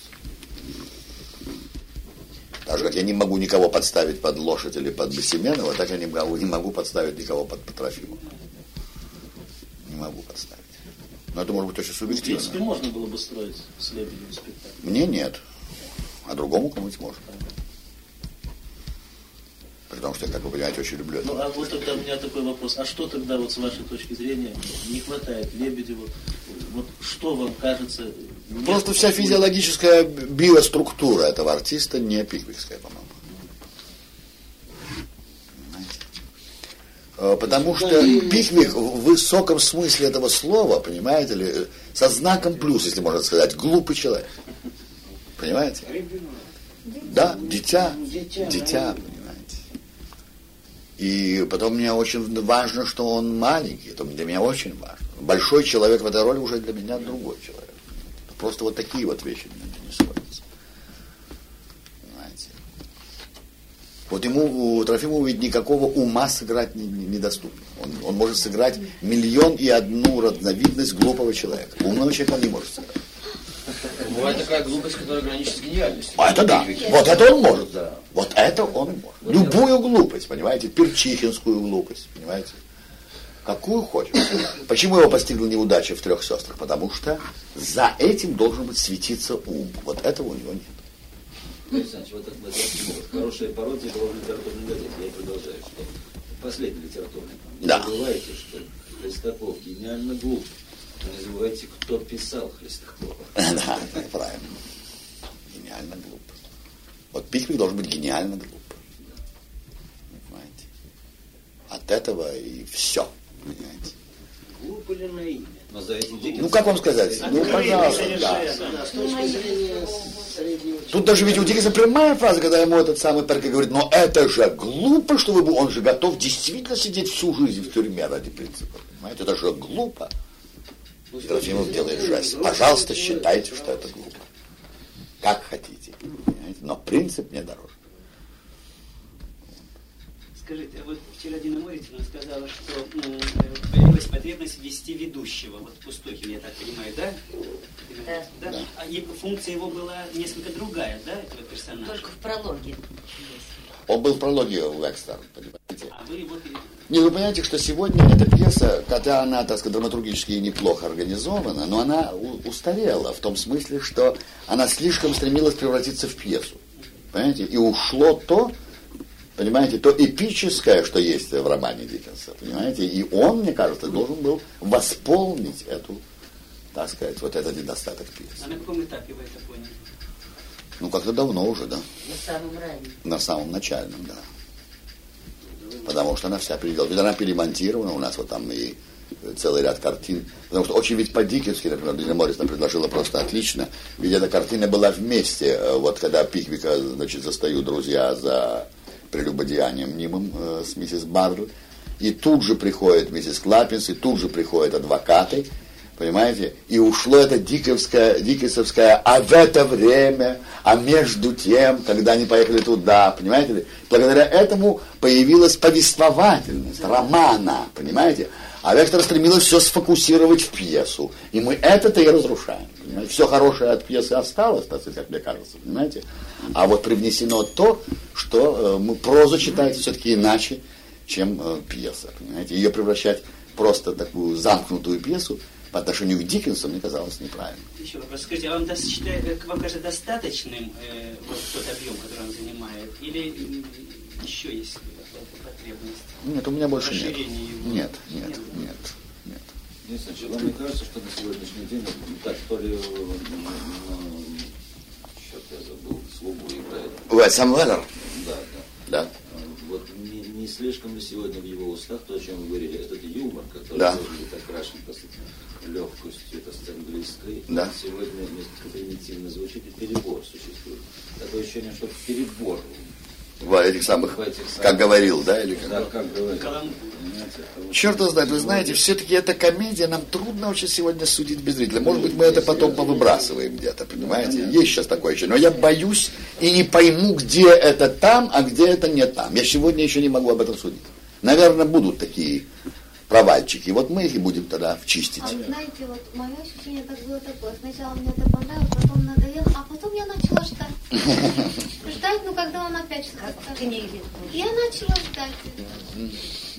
Так же, как я не могу никого подставить под лошадь или под Бессеменова, так я не могу подставить никого под Трофимова. Не могу подставить. Но это может быть очень субъективно. В принципе, можно было бы строить с Лебедевым спектакль. Мне нет. А другому кому-нибудь может. При том, что я, как вы понимаете, очень люблю это. Ну, а вот тогда у меня такой вопрос. А что тогда, вот с вашей точки зрения, не хватает Лебедеву? Вот что вам кажется... Просто вся физиологическая биоструктура этого артиста не пиквикская, по-моему. Потому что Пиквик в высоком смысле этого слова, понимаете ли, со знаком плюс, если можно сказать, глупый человек. Понимаете? Да, дитя, понимаете. И потом мне очень важно, что он маленький, это для меня очень важно. Большой человек в этой роли уже для меня другой человек. Просто вот такие вот вещи для меня не сходятся. Понимаете? Вот ему, Трофимову, ведь никакого ума сыграть недоступно. Он может сыграть 1,000,001 разновидность глупого человека. Умного человека он не может сыграть. Бывает такая глупость, которая граничит с гениальностью. А это да. Вот это он может. Да. Вот это он может. Любую глупость, понимаете, перчихинскую глупость, понимаете. Какую хочешь. Почему его постигла неудача в «Трех сестрах»? Потому что за этим должен быть светиться ум. Вот этого у него нет. Александр, вот хорошая пародия была в литературной газете. Я продолжаю, что последний литературный. Да. Не забывайте, что Хлестаков гениально глуп. Не забывайте, кто писал Хлестакова. Да, это правильно. Гениально глуп. Вот Пиквик должен быть гениально глуп. Понимаете? От этого и все. Понимаете? Глупо ли на имя? Но за этим Диккенсом... Ну, как вам сказать? Ну, пожалуйста, да. Тут даже ведь у Диккенса прямая фраза, когда ему этот самый Перкер говорит, но это же глупо, что вы... Он же готов действительно сидеть всю жизнь в тюрьме ради принципа. Понимаете? Это же глупо. И Трофимов делает жест. Пожалуйста, считайте, что это глупо. Как хотите. Понимаете? Но принцип мне дороже. Скажите, вот вчера Дина Моритина сказала, что появилась потребность ввести ведущего. Вот Пустохин, я так понимаю, да? Да. Да? А функция его была несколько другая, да, этого персонажа? Только в прологе. Он был в прологе у Экстер, понимаете? А вы вот... Не, вы понимаете, что сегодня эта пьеса, хотя она, так сказать, драматургически неплохо организована, но она устарела в том смысле, что она слишком стремилась превратиться в пьесу. Понимаете? И ушло то, понимаете, то эпическое, что есть в романе Диккенса, понимаете? И он, мне кажется, должен был восполнить эту, так сказать, вот этот недостаток пьесы. А на каком этапе вы это поняли? Ну, как-то давно уже, да. На самом раннем. На самом начальном, да. Потому что она вся переделана. Ведь она перемонтирована, у нас вот там и целый ряд картин. Потому что очень ведь по-дикенски, например, Дина Моррисона предложила просто отлично. Ведь эта картина была вместе. Вот когда Пиквика, значит, застают друзья за прелюбодеянием мнимым с миссис Бардл. И тут же приходит миссис Клаппинс, и тут же приходят адвокаты. Понимаете? И ушло это дикенсовское «а в это время», «а между тем», когда они поехали туда, понимаете ли? Благодаря этому появилась повествовательность романа, понимаете? А Векстер стремилась все сфокусировать в пьесу. И мы это-то и разрушаем. Понимаете? Все хорошее от пьесы осталось, так сказать, как мне кажется, понимаете? А вот привнесено то, что проза читается все-таки иначе, чем пьеса, понимаете? Ее превращать просто такую замкнутую пьесу по отношению к Диккенсу, мне казалось неправильно. Еще вопрос. Скажите, а вам кажется достаточным вот тот объем, который он занимает? Или еще есть потребность? Нет, у меня больше нет. Нет. Нет, сначала мне кажется, что на сегодняшний день, так, то ли, черт, я забыл, слугу играет. Сэм Веллер? Да. Вот не слишком ли сегодня в его устах то, о чем вы говорили, этот юмор, который должен быть окрашен, по сути, легкостью, это с английской, сегодня несколько примитивно звучит, и перебор существует. Такое ощущение, что перебор. В этих самых, как говорил, да? Или как? Да, как говорил. Черт его знает, вы знаете, все-таки эта комедия, нам трудно очень сегодня судить без зрителя. Может быть, мы это потом повыбрасываем где-то, понимаете? Есть сейчас такое ощущение. Но я боюсь и не пойму, где это там, а где это не там. Я сегодня еще не могу об этом судить. Наверное, будут такие провальчики. Вот мы их и будем тогда чистить. А знаете, вот мое ощущение так было такое. Сначала мне это понравилось, потом надоело, а потом я начала ждать. Ждать, когда он опять что-то скажет. Я начала ждать.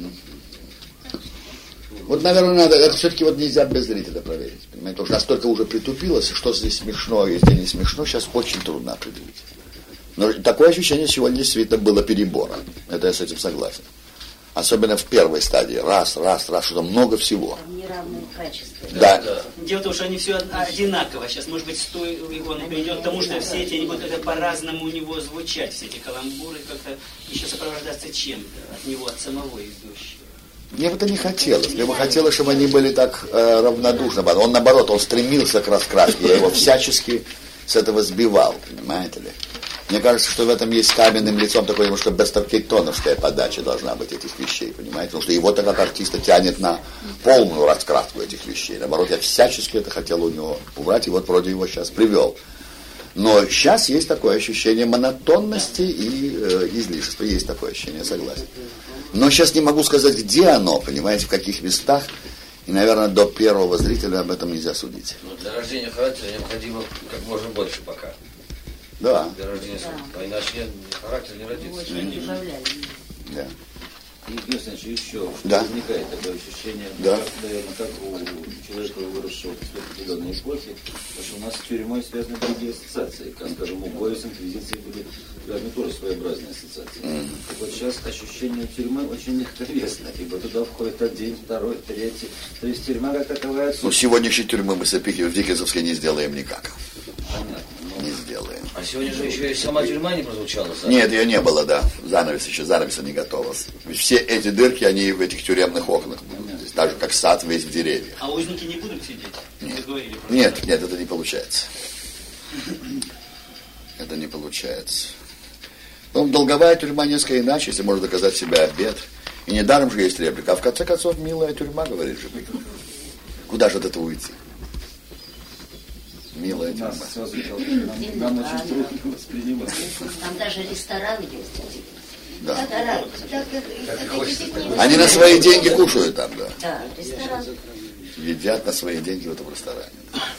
Вот, наверное, надо, это все-таки вот нельзя без зрителя проверить. Понимаете, потому что настолько уже притупилось, что здесь смешно, если не смешно, сейчас очень трудно определить. Но такое ощущение сегодня действительно было перебора. Это я с этим согласен. Особенно в первой стадии. Раз, что-то много всего. Неравное качество. Да. Дело в том, что они все одинаково. Сейчас, может быть, он придет к тому, что все эти, они будут это по-разному у него звучать, все эти каламбуры как-то еще сопровождаться чем-то от него, от самого идущего. Мне бы это не хотелось. Мне бы хотелось, чтобы они были так равнодушны. Он, наоборот, он стремился к раскраске. Я его всячески с этого сбивал, понимаете ли. Мне кажется, что в этом есть каменным лицом такое, что Бестер-Кейтоновская подача должна быть этих вещей, понимаете? Потому что его-то как артиста тянет на полную раскраску этих вещей. Наоборот, я всячески это хотел у него убрать, и вот вроде его сейчас привел. Но сейчас есть такое ощущение монотонности и излишества. Есть такое ощущение, согласен. Но сейчас не могу сказать, где оно, понимаете, в каких местах. И, наверное, до первого зрителя об этом нельзя судить. Но для рождения характера необходимо как можно больше пока. Да. Для рождения иначе характер не родится. Да. Единственное, еще да. возникает такое ощущение, наверное, как у человека, выросшего в определенной эпохи, потому что у нас с тюрьмой связаны другие ассоциации. Как, скажем, у Гоя с инквизицией были связаны тоже своеобразные ассоциации. Так вот сейчас ощущение тюрьмы очень легковесное, ибо туда входит один, второй, третий. То есть тюрьма как таковая... Ну, сегодняшней тюрьмы мы с в Диккенсовской не сделаем никак. Понятно. Не сделаем. А сегодня же еще и сама тюрьма не прозвучала. Нет, ее не было, да. Занавеса не готова. Все эти дырки, они в этих тюремных окнах будут. Так же, как сад весь в деревьях. А узники не будут сидеть? Нет, это не получается. Это не получается. Ну, долговая тюрьма несколько иначе, если можно доказать себя обед. И недаром же есть реплика. А в конце концов, милая тюрьма, говорит же. Куда же от этого уйти? Милая тюрьма. Нам очень трудно воспринимать. Там даже ресторан есть. Да. Ресторан. Они на свои деньги кушают там, да. Да, ресторан. Едят на свои деньги в этом ресторане.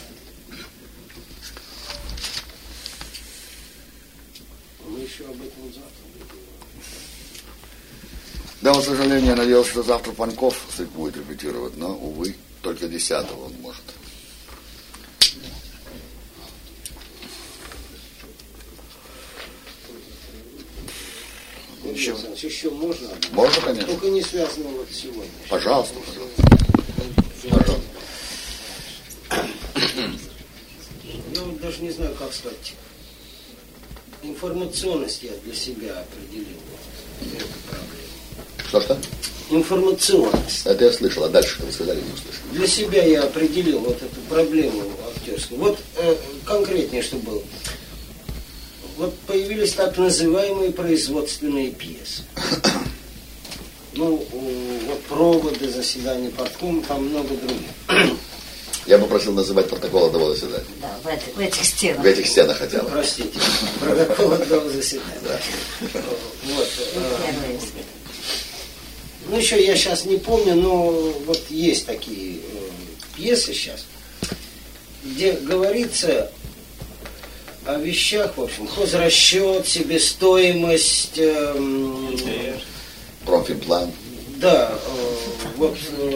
Мы еще об этом завтра. Да, вот, к сожалению, я надеялся, что завтра Панков будет репетировать, но, увы, только 10-го он может. Еще можно? Можно, конечно. Только не связано вот сегодня. Пожалуйста. Я вот даже не знаю, как сказать. Информационность я для себя определил. Эту проблему. Что-что? информационность. Это я слышал, а дальше что вы сказали, не услышал. Для себя я определил вот эту проблему актерскую. Вот конкретнее, что было. Вот появились так называемые производственные пьесы. Ну, вот проводы, заседания парткома, там много других. Я бы просил называть протокол одного заседания. Да, в этих стенах. В этих стенах хотя бы. Простите, протокол одного заседания. Да. Вот. Ну, еще я сейчас не помню, но вот есть такие пьесы сейчас, где говорится о вещах, в общем, хозрасчет, себестоимость. Профильплан. Да, вот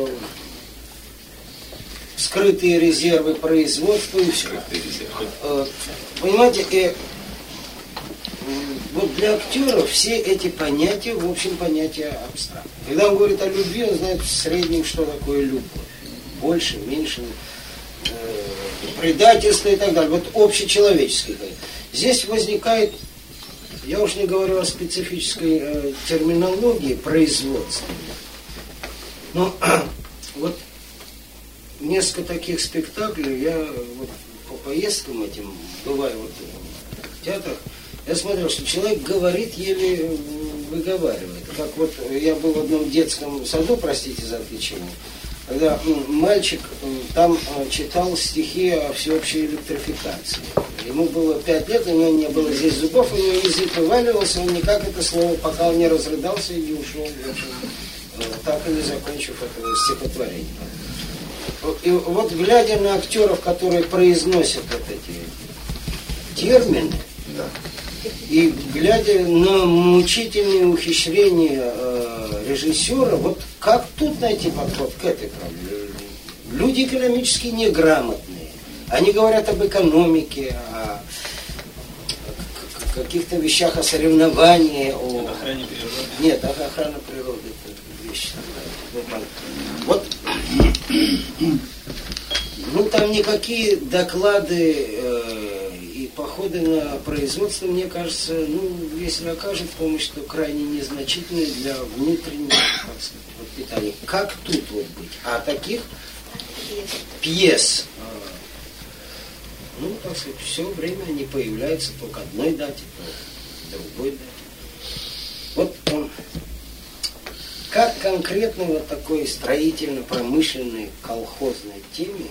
скрытые резервы производства и все. Понимаете, и вот для актеров все эти понятия, в общем, понятия абстрактные. Когда он говорит о любви, он знает в среднем, что такое любовь. Больше, меньше, предательство и так далее. Вот общечеловеческий. Здесь возникает, я уж не говорю о специфической терминологии производства, но вот несколько таких спектаклей, я вот по поездкам этим, бываю вот в театрах, я смотрел, что человек говорит, еле выговаривает. Как вот я был в одном детском саду, простите за отвлечение, когда мальчик там читал стихи о всеобщей электрификации. Ему было 5 лет, у него не было здесь зубов, у него язык вываливался, он никак это слово, пока он не разрыдался и не ушел, в общем, так и не закончив это стихотворение. И вот глядя на актеров, которые произносят вот эти термины, да. И глядя на мучительные ухищрения режиссера, вот как тут найти подход к этой проблеме? Люди экономически неграмотные. Они говорят об экономике, о каких-то вещах, о соревновании, о охране природы. Нет, охрана природы это вещь. Вот, ну там никакие доклады и походы на производство, мне кажется, ну, если окажут помощь, то крайне незначительные для внутреннего, так сказать, питания. Как тут вот быть? А таких пьес, ну, так сказать, все время они появляются то к одной дате, то к другой дате. Вот он, как конкретно вот такой строительно-промышленной колхозной теме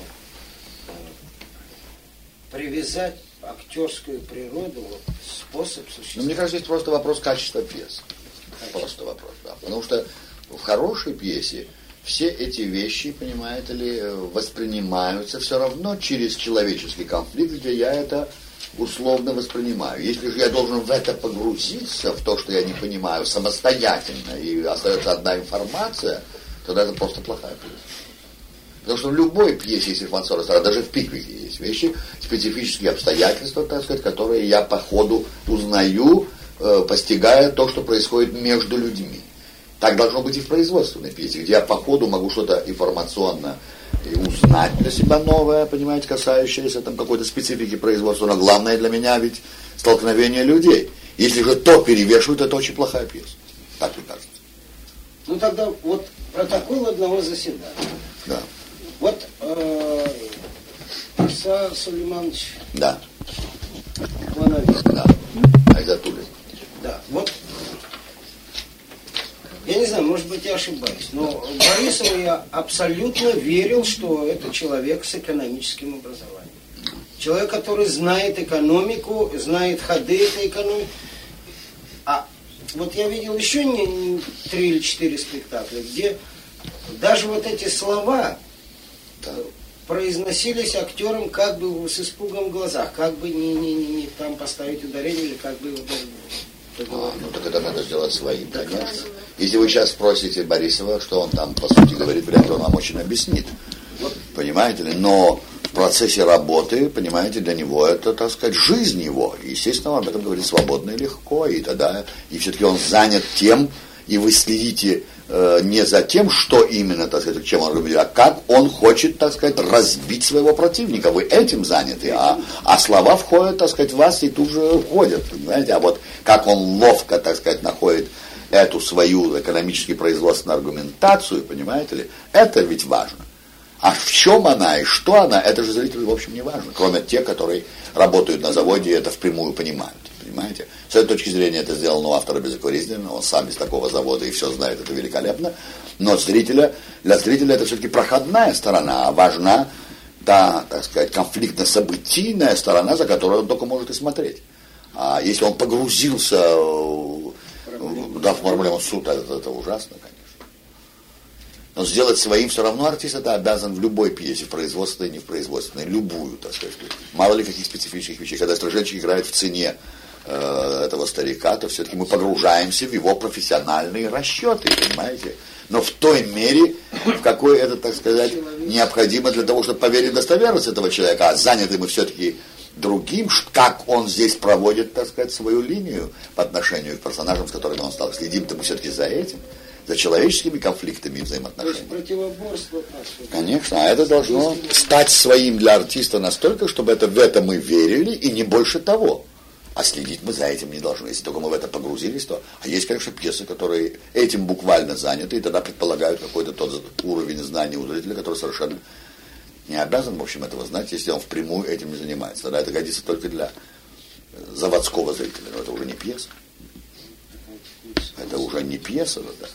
привязать актерскую природу, вот, способ существования? Ну, мне кажется, здесь просто вопрос качества пьесы. Просто вопрос, да. Потому что в хорошей пьесе все эти вещи, понимаете ли, воспринимаются все равно через человеческий конфликт, где я это условно воспринимаю. Если же я должен в это погрузиться, в то, что я не понимаю, самостоятельно, и остается одна информация, тогда это просто плохая пьеса. Потому что в любой пьесе есть информационная, даже в Пиквике есть вещи, специфические обстоятельства, так сказать, которые я по ходу узнаю, постигая то, что происходит между людьми. Так должно быть и в производственной пьесе, где я по ходу могу что-то информационно узнать для себя новое, понимаете, касающееся там какой-то специфики производства. Но главное для меня ведь столкновение людей. Если же то перевешивает, это очень плохая пьеса. Так мне кажется. Ну тогда вот протокол одного заседания. Да. Вот Иса Сулейманович. Да. Лановец. Да. Айзатуллин. Да. Вот. Я не знаю, может быть, я ошибаюсь, но Борисову я абсолютно верил, что это человек с экономическим образованием. Человек, который знает экономику, знает ходы этой экономики. А вот я видел еще 3 или 4 спектакля, где даже вот эти слова произносились актером как бы с испугом в глазах, как бы не там поставить ударение, или как бы его ну так это надо сделать своим, конечно. Если вы сейчас спросите Борисова, что он там, по сути, говорит, вряд ли он вам очень объяснит. Понимаете ли? Но в процессе работы, понимаете, для него это, так сказать, жизнь его. И, естественно, он об этом говорит свободно и легко. И тогда, и все-таки он занят тем, и вы следите не за тем, что именно, так сказать, чем он говорит, а как он хочет, так сказать, разбить своего противника. Вы этим заняты, а слова входят, так сказать, в вас и тут же уходят, понимаете. А вот как он ловко, так сказать, находит эту свою экономически-производственную аргументацию, понимаете ли, это ведь важно. А в чем она и что она, это же зрителю, в общем, не важно, кроме тех, которые работают на заводе и это впрямую понимают. Понимаете? С этой точки зрения это сделано у автора безукоризненно, он сам из такого завода и все знает, это великолепно. Но для зрителя это все-таки проходная сторона, а важна та, так сказать, конфликтно-событийная сторона, за которой он только может и смотреть. А если он погрузился в проблему суда, это ужасно, конечно. Но сделать своим все равно артист это обязан в любой пьесе, в производственной, не в производственной, любую, так сказать. Мало ли каких специфических вещей. Когда Стриженчик играет в цене этого старика, то все-таки мы погружаемся в его профессиональные расчеты, понимаете? Но в той мере, в какой это, так сказать, необходимо для того, чтобы поверить в достоверность этого человека, а заняты мы все-таки другим, как он здесь проводит, так сказать, свою линию по отношению к персонажам, с которыми он стал. Следим-то мы все-таки за этим, за человеческими конфликтами и взаимоотношениями. То есть противоборство. Конечно, а это должно стать своим для артиста настолько, чтобы в это мы верили, и не больше того. А следить мы за этим не должны. Если только мы в это погрузились, то... А есть, конечно, пьесы, которые этим буквально заняты, и тогда предполагают какой-то тот уровень знания у зрителя, который совершенно не обязан, в общем, этого знать, если он впрямую этим не занимается. Тогда это годится только для заводского зрителя. Но это уже не пьеса. Это уже не пьеса. Да.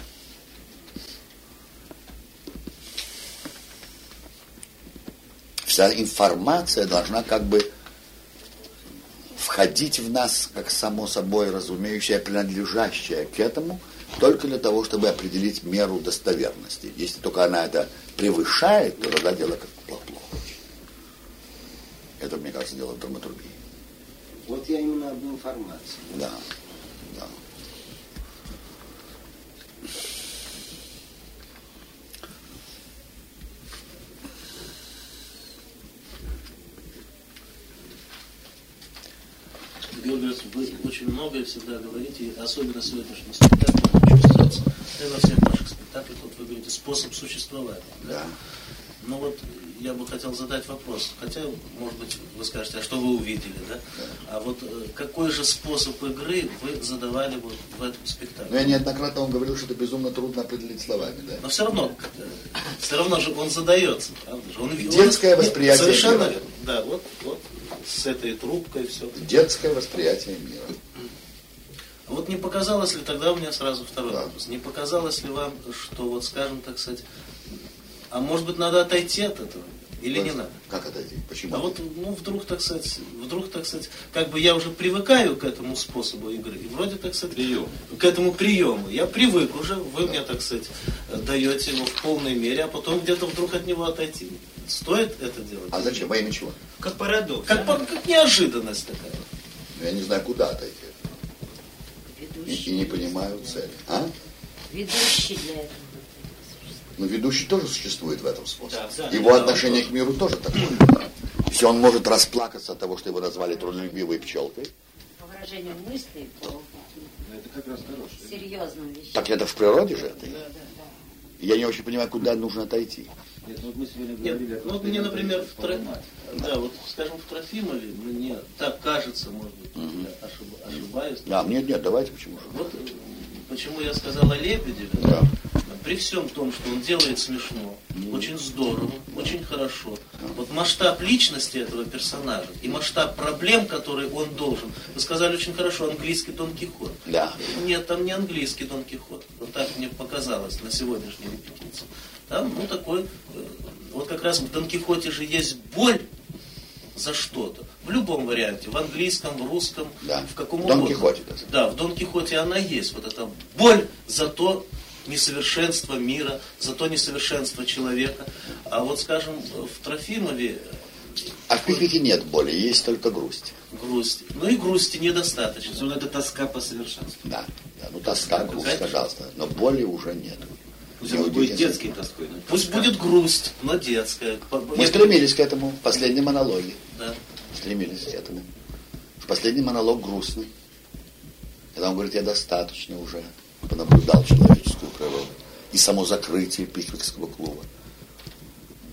Вся информация должна как бы входить в нас, как само собой разумеющая, принадлежащая к этому, только для того, чтобы определить меру достоверности. Если только она это превышает, то тогда дело как плохо. Это, мне кажется, дело в драматургии. Вот я именно об информации. Да, да. Георгий, вы очень многое всегда говорите, и особенно сегодняшний спектакль чувствуется, и во всех ваших спектаклях, вот вы говорите, способ существования. Да. Но вот я бы хотел задать вопрос, хотя, может быть, вы скажете, а что вы увидели, да? А вот какой же способ игры вы задавали вот в этом спектакле? Но я неоднократно вам говорил, что это безумно трудно определить словами, да? Но все равно же он задается, правда же? Детское восприятие совершенно мира. Верно. Да, вот с этой трубкой все. Детское восприятие мира. А вот не показалось ли, тогда у меня сразу второй вопрос, не показалось ли вам, что вот, скажем, так сказать, а может быть надо отойти от этого? Или не надо? Как отойти? Почему? А вот, вдруг, так сказать, как бы я уже привыкаю к этому способу игры, и вроде, так сказать, к этому приему. Я привык уже, вы мне, так сказать, даете его в полной мере, а потом где-то вдруг от него отойти. Стоит это делать? А зачем? Во имя чего? Как парадокс. Как неожиданность такая. Я не знаю, куда отойти. И не понимаю цели. А? Ведущий для этого. Но ведущий тоже существует в этом способе. Да, его отношение к миру тоже такое. Если он может расплакаться от того, что его назвали трудолюбивой пчелкой. По выражению мыслей, по Это как раз хорошее. серьезным вещам. Так это в природе же это. Я не очень понимаю, куда нужно отойти. Нет, вот мы сегодня Нет, говорили вот мне, например, в Трофимове, мне так кажется, может быть, я ошибаюсь. Да, нет, давайте, почему же? Вот почему я сказал о Лебедеве. Да. При всем том, что он делает смешно, очень здорово, очень хорошо. Вот масштаб личности этого персонажа и масштаб проблем, которые он должен. Вы сказали очень хорошо, английский Дон Кихот. Да. Нет, там не английский Дон Кихот. Вот так мне показалось на сегодняшней репетиции. Там, такой, вот как раз в Дон Кихоте же есть боль за что-то. В любом варианте, в английском, в русском, да. В каком угодно. В Дон Кихоте. Да, в Дон Кихоте она есть. Вот эта боль за то несовершенство мира, за то несовершенство человека. А вот, скажем, в Трофимове... А в Пиквике нет боли, есть только грусть. Грусть. И грусти недостаточно. Это тоска по совершенству. Да. Тоска, грусть, пожалуйста. Но боли уже нет. Пусть она будет детской тоской. Пусть будет грусть, но детская. Мы стремились к этому в последнем монологе. Да. Стремились к этому. В последний монолог грустный. Когда он говорит, я достаточно уже понаблюдал человеческую природу. И само закрытие Пиквикского клуба.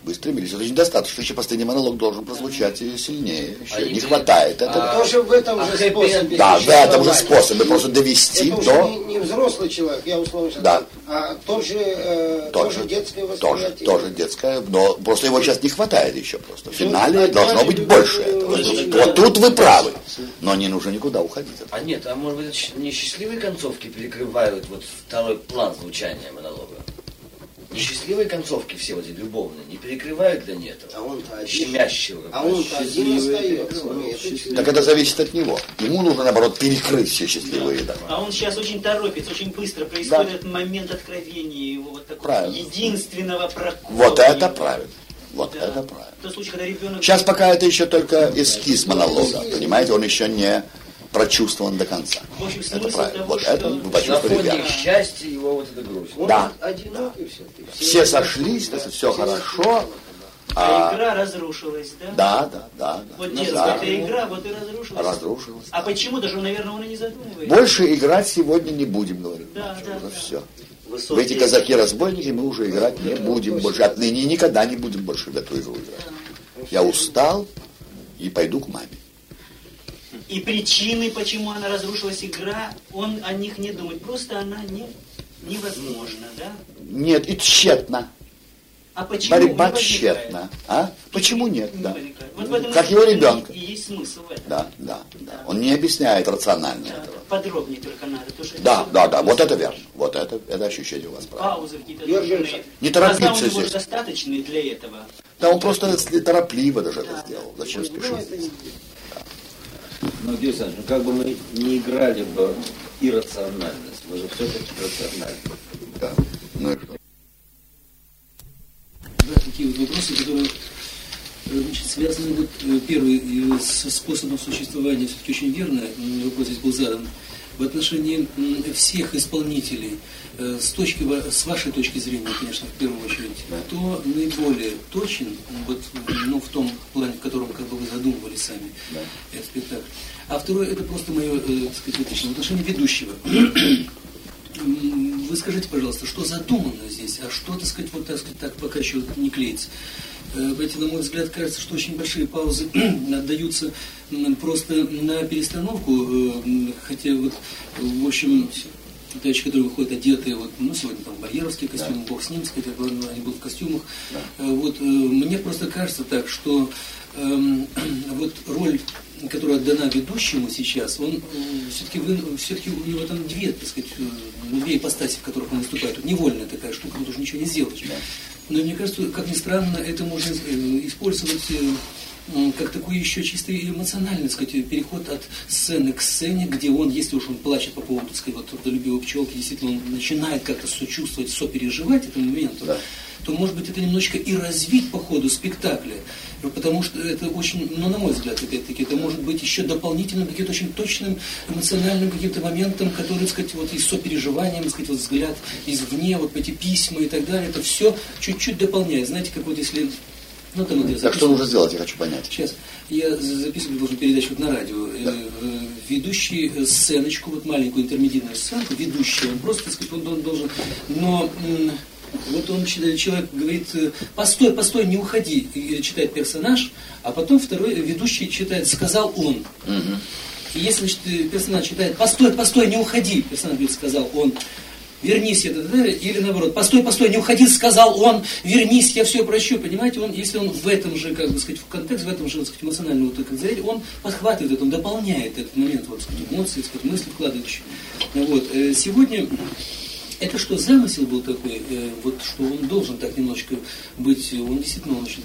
Вы стремились. Это недостаточно. Еще последний монолог должен прозвучать сильнее. Еще не хватает. Это тоже в этом же способе. Да, в этом же способе. Просто довести это до... уже не взрослый человек, я условно да. А тоже детское восприятие. Тоже детское, но просто его сейчас не хватает еще просто. В финале должно быть больше этого. Вот тут вы правы. Но не нужно никуда уходить. А нет, а может быть несчастливые концовки перекрывают вот второй план звучания монолога? Несчастливые концовки все вот эти любовные не перекрывают для этого? А он-то щемящего. А он-то один остается. Так это зависит от него. Ему нужно, наоборот, перекрыть все счастливые дома. А он сейчас очень торопится, очень быстро происходит этот момент откровения его вот такого единственного прокола. Вот это правильно. Вот это правильно. В том случае, когда ребенок... Сейчас пока это еще только эскиз монолога, понимаете, он еще не прочувствован до конца. В общем, это правильно. Того, вот это вы почувствовали верно. Счастье его вот это грусть. Да. Одинокий все сошлись, все хорошо. А игра разрушилась, да? Да. Вот детская эта игра, вот и разрушилась. Разрушилась. А почему? Даже, наверное, он и не задумывается. Больше играть сегодня не будем, говорит. Да. Все. В эти казаки-разбойники мы уже играть не будем больше. Отныне никогда не будем больше в эту игру играть. Я устал и пойду к маме. И причины, почему она разрушилась, игра, он о них не думает. Просто она невозможна, да? Нет, и тщетно. А почему? Борьба тщетна. А? Почему нет? Да. Вот в этом как его ребенка. И есть смысл в этом. Да. Он не объясняет рационально этого. Подробнее только надо. Да. Вот это верно. Вот это ощущение у вас правильно. Паузы какие-то нужны. Не торопиться здесь. Достаточные для этого. Да, он просто торопливо даже это сделал. Зачем спешить? Но, Георгий Александрович, как бы мы не играли бы иррациональность, мы же все-таки рациональны. Да. Ну и что? Да, такие вот вопросы, которые связаны, вот, первый, со способом существования, все-таки очень верно, вопрос здесь был задан, в отношении всех исполнителей, с вашей точки зрения, конечно, в первую очередь, кто наиболее точен, вот, в том плане, в котором как бы вы задумывали сами этот спектакль. А второе, это просто мое, так сказать, личное отношение ведущего. Вы скажите, пожалуйста, что задумано здесь, а что, так сказать, вот так пока еще не клеится. Эти, на мой взгляд, кажется, что очень большие паузы отдаются просто на перестановку, хотя вот, в общем, товарищи, которые выходят одетые, вот, сегодня там барьеровские костюмы, бог с ним, сказать, они будут в костюмах. Вот, мне просто кажется так, что вот роль, которая отдана ведущему сейчас, он все-таки у него там две, так сказать, две ипостаси, в которых он выступает. Невольная такая штука, тут уже ничего не сделаешь. Но мне кажется, как ни странно, это можно использовать как такой еще чисто эмоциональный, так сказать, переход от сцены к сцене, где он, если уж он плачет по поводу, так сказать, вот трудолюбивой пчелки, действительно он начинает как-то сочувствовать, сопереживать этому моменту, то, может быть, это немножечко и развить по ходу спектакля, потому что это очень, на мой взгляд, опять-таки, это может быть еще дополнительным, каким-то очень точным эмоциональным каким-то моментом, который, так сказать, вот и сопереживанием, так сказать, вот взгляд извне, вот эти письма и так далее, это все чуть-чуть дополняет. Знаете, как вот если... Так что нужно сделать, я хочу понять. Сейчас. Я записываю должен передачу вот на радио. Ведущий сценочку, вот маленькую интермедийную сценку, ведущий, он просто, так сказать, он должен... Но вот он, человек говорит, постой, не уходи, читает персонаж, а потом второй ведущий читает, сказал он. И если, значит, персонаж читает, постой, не уходи, персонаж говорит, сказал он. Вернись, или наоборот, постой, не уходи, сказал он, вернись, я все прощу, понимаете, если он в этом же, как бы сказать, в контекст, в этом же, так сказать, эмоциональном вот, как зритель, он подхватывает это, он дополняет этот момент, вот, так сказать, эмоции, так сказать, мысли вкладывающие. Вот. Сегодня это что, замысел был такой, вот, что он должен так немножечко быть, он действительно, он очень,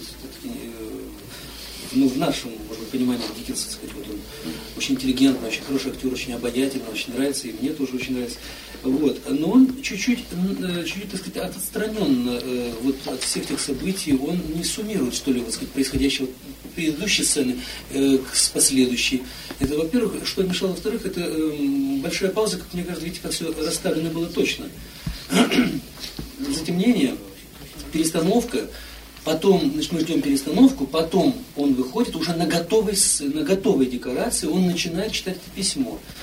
в нашем, может быть, понимании Диккенса, так сказать, вот он очень интеллигентный, очень хороший актер, очень обаятельный, очень нравится, и мне тоже очень нравится. Вот. Но он чуть-чуть, так сказать, отстранен вот, от всех тех событий, он не суммирует, что ли, вот, сказать, происходящего предыдущей сцены с последующей. Это, во-первых, что мешало, во-вторых, это большая пауза, как мне кажется, видите, как все расставлено было точно. Затемнение, перестановка, потом, значит, мы ждем перестановку, потом он выходит уже на готовой декорации, он начинает читать это письмо.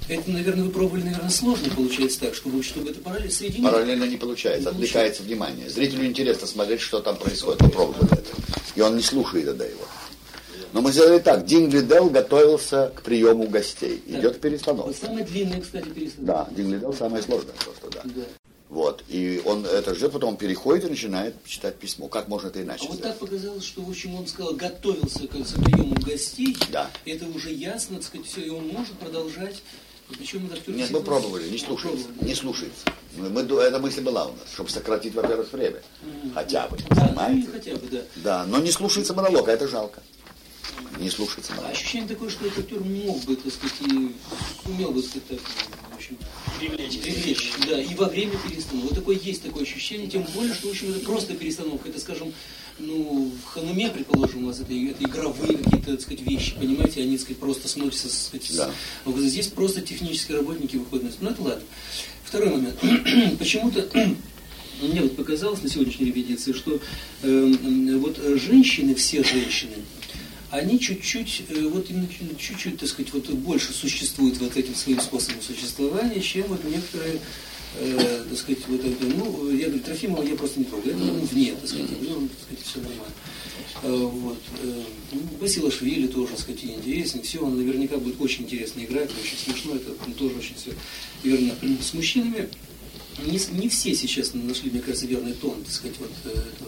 Это, наверное, вы пробовали, наверное, сложно получается так, чтобы это параллельно соединить. Параллельно не получается, отвлекается внимание. Зрителю интересно смотреть, что там происходит. Попробовали это. И он не слушает тогда его. Но мы сделали так. Дингли Делл готовился к приему гостей. Так. Идет перестановка. Самая длинная, кстати, перестановка. Да, Дингли Делл самая сложная просто, да. Вот. И он это ждет, потом переходит и начинает читать письмо. Как можно это иначе вот сделать? так показалось, что, в общем, он сказал, готовился к приему гостей. Да. Это уже ясно, так сказать, все, и он может продолжать. Причем актер Нет, мы пробовали, не слушается. Не слушается. Эта мысль была у нас, чтобы сократить, во-первых, время. Хотя бы. Да, Понимаете? хотя бы, да. Да, но не слушается монолог, а это жалко. Не слушается монолог. Ощущение такое, что этот актер мог бы, так сказать, и сумел бы, так сказать, так, в общем, привлечь, да, и во время перестановки. Вот такое есть такое ощущение, тем более, что, в общем, это просто перестановка. Это, скажем, ну, в Хануме, предположим, у вас это игровые какие-то, так сказать, вещи, понимаете, они, так сказать, просто смотрятся, так сказать, да. Здесь просто технические работники выходят на сцену. Ну, это ладно. Второй момент. Почему-то мне вот показалось на сегодняшней репетиции, что вот женщины, все женщины, они чуть-чуть, вот именно чуть-чуть, так сказать, вот больше существуют вот этим своим способом существования, чем вот некоторые, так сказать, вот это, ну, я говорю, Трофимова я просто не трогаю, это вне, так сказать, ну, так сказать, все нормально. Вот. Басилашвили тоже, так сказать, интересный, все, он наверняка будет очень интересно играть, очень смешно, это тоже очень все верно. С мужчинами не все сейчас нашли, мне кажется, верный тон, так сказать, вот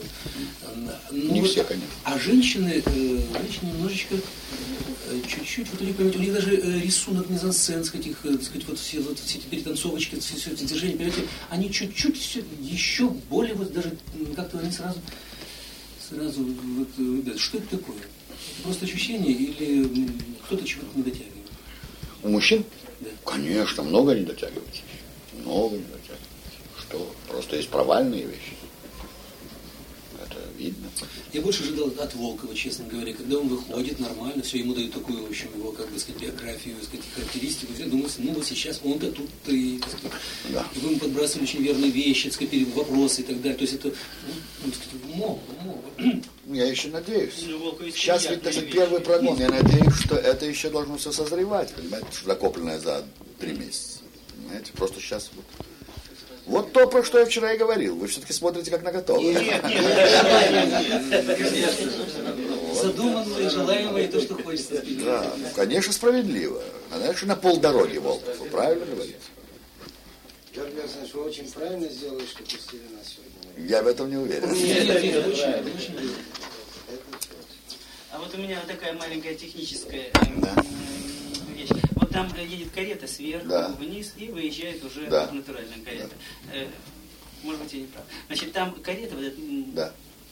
не все, конечно. А женщины немножечко, чуть-чуть, вот у них даже рисунок мизансцен, так сказать, вот все эти перетанцовочки, все эти движения, понимаете, они чуть-чуть все еще более, вот даже как-то они сразу вот, ребята, что это такое? Это просто ощущение или кто-то чего-то не дотягивает? У мужчин? Да. Конечно, много не дотягивается. Много не дотягивается. Что? Просто есть провальные вещи. Это видно. Я больше ожидал от Волкова, честно говоря, когда он выходит нормально, все, ему дают такую, в общем, его, как бы сказать, биографию, сказать, характеристику. Я думаю, ну вот сейчас он-то тут-то и, так сказать, да. И вы ему подбрасывали очень верные вещи, так сказать, вопросы и так далее. То есть это, ну, так сказать, мог. Я еще надеюсь. Сейчас ведь даже первый прогон. Я надеюсь, что это еще должно все созревать, понимаете, что накопленное за 3 месяца. Понимаете, просто сейчас вот. Вот то, про что я вчера и говорил. Вы все-таки смотрите как на готовое. Нет. Задуманное, желаемое, то, что хочется. Да, ну, конечно, справедливо. А дальше на полдороги, Волков. Вы правильно говорите? Георгий Александрович, вы очень правильно сделали, что пустили нас сегодня. Я в этом не уверен. А вот у меня такая маленькая техническая вещь. Вот там едет карета сверху, вниз и выезжает уже натуральная карета. Может быть, я не прав. Значит, там карета, вот это,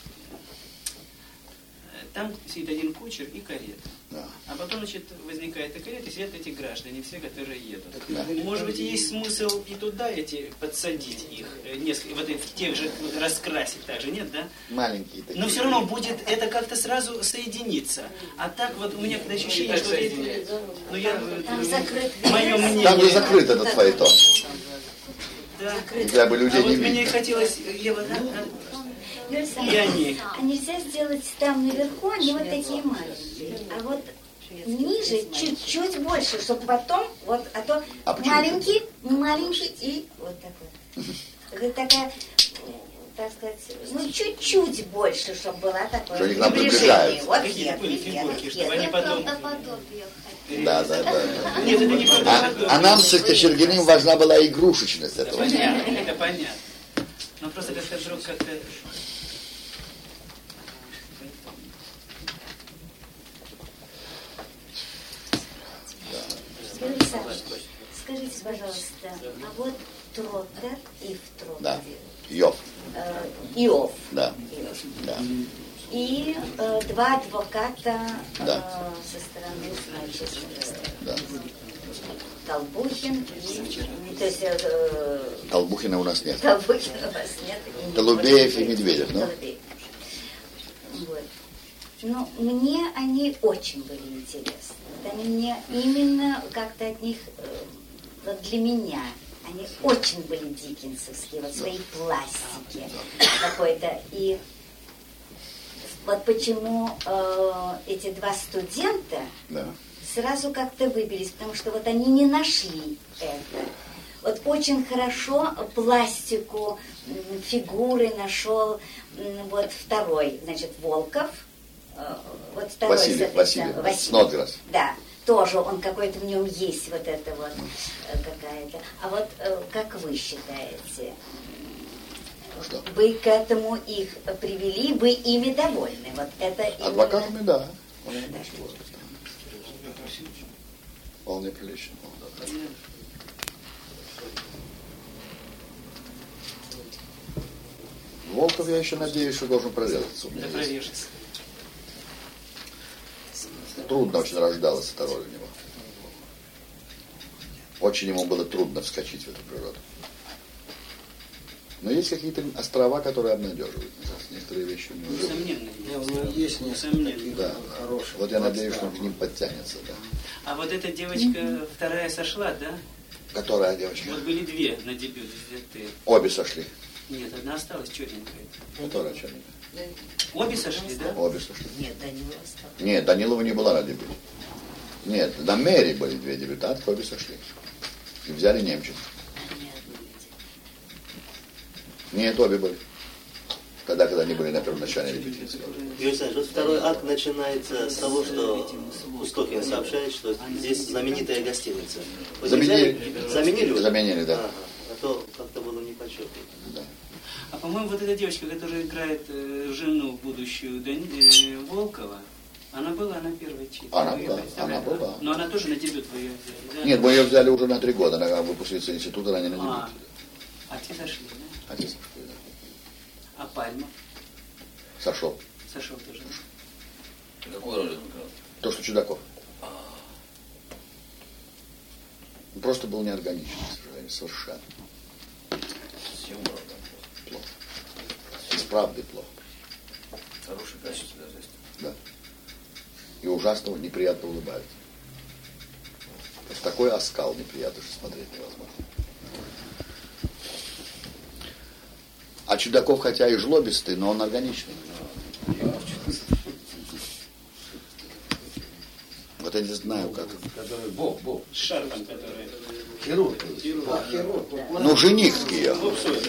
там сидит один кучер и карета. А потом, значит, возникает эта карета, и сидят эти граждане, все, которые едут. Может быть, есть смысл и туда подсадить их, несколько, вот тех же раскрасить также, нет, да? Маленькие такие. Но все равно будет это как-то сразу соединиться. А так вот у меня ощущение, что ну я мое мнение. Там же закрыт этот фаэтон. Да. Для бы людей не вот мне видно. хотелось, А нельзя сделать там наверху, они вот такие маленькие. А вот ниже чуть-чуть больше, чтобы потом, вот, а то маленький и вот такой. Это такая, так сказать, ну чуть-чуть больше, чтобы была такое приближение. Вот фигурки, чтобы они потом... Да. А нам с Кочергиным важна была игрушечность этого. Это понятно. Но просто как-то вдруг как-то... Скажите, пожалуйста, а вот Тротер и в Тротере. Да. Иов. Иов. Да. И 2 адвоката со стороны значит, да. Толбухин и... То есть... Толбухина у нас нет. Толбухина у вас нет. Толубеев и Медведев, ну? Вот. Но мне они очень были интересны. Они мне именно как-то от них, вот для меня, они очень были диккенсовские, вот своей пластики какой-то. И вот почему эти 2 студента сразу как-то выбились, потому что вот они не нашли это. Вот очень хорошо пластику, фигуры нашел вот второй, значит, Волков. Вот второй Василий Снодграсс. Да, тоже он какой-то в нем есть вот это вот какая-то. А вот как вы считаете? Что? Вы к этому их привели, вы ими довольны? Вот это адвокатами, именно... да. Вполне прилично. Волков, я еще надеюсь, что должен прорезаться. Да, прорежется. Трудно очень рождалась эта роль у него. Очень ему было трудно вскочить в эту природу. Но есть какие-то острова, которые обнадеживают. Некоторые вещи у него. Несомненно. Есть несколько да. хороших. Вот я надеюсь, что он к ним подтянется. Да. А вот эта девочка вторая сошла, да? Которая девочка? Вот были две на дебют взятые. Обе сошли. Нет, одна осталась черненькая. Которая черненькая? Обе сошли, да? Обе сошли. Нет, Данила осталась. Нет, Данилова не была на дебюте. Нет, на Мэри были две дебютантки, обе сошли. И взяли Немченко. Нет, обе были. Тогда, когда они были на первоначальной репетиции. Юрий Александрович, вот второй акт начинается с того, что Пустохин сообщает, что здесь знаменитая гостиница. Заменили? Заменили, да. Ага. А то как-то было непочетно. Да. А по-моему, вот эта девочка, которая играет жену будущую Волкова, она была на первой части. Она была. Но она тоже на дебют вы ее взяли, да? Нет, мы ее взяли уже на 3 года. Она выпускница института, она не на дебют. А те сошли, да? А те сошли, да. А Пальма? Сошел. Сошел тоже. Какую роль он играл? То, что Чудаков. Он просто был неорганичен, к сожалению, совершенно. Плохо. С правдой плохо. Хороший качество даже есть. Да. И ужасно неприятно улыбается. То есть такой оскал неприятно, что смотреть невозможно. А Чудаков, хотя и жлобистый, но он органичный. Вот я не знаю, как. Бог. С шарфом, который... Хирург. Ну, жених ее.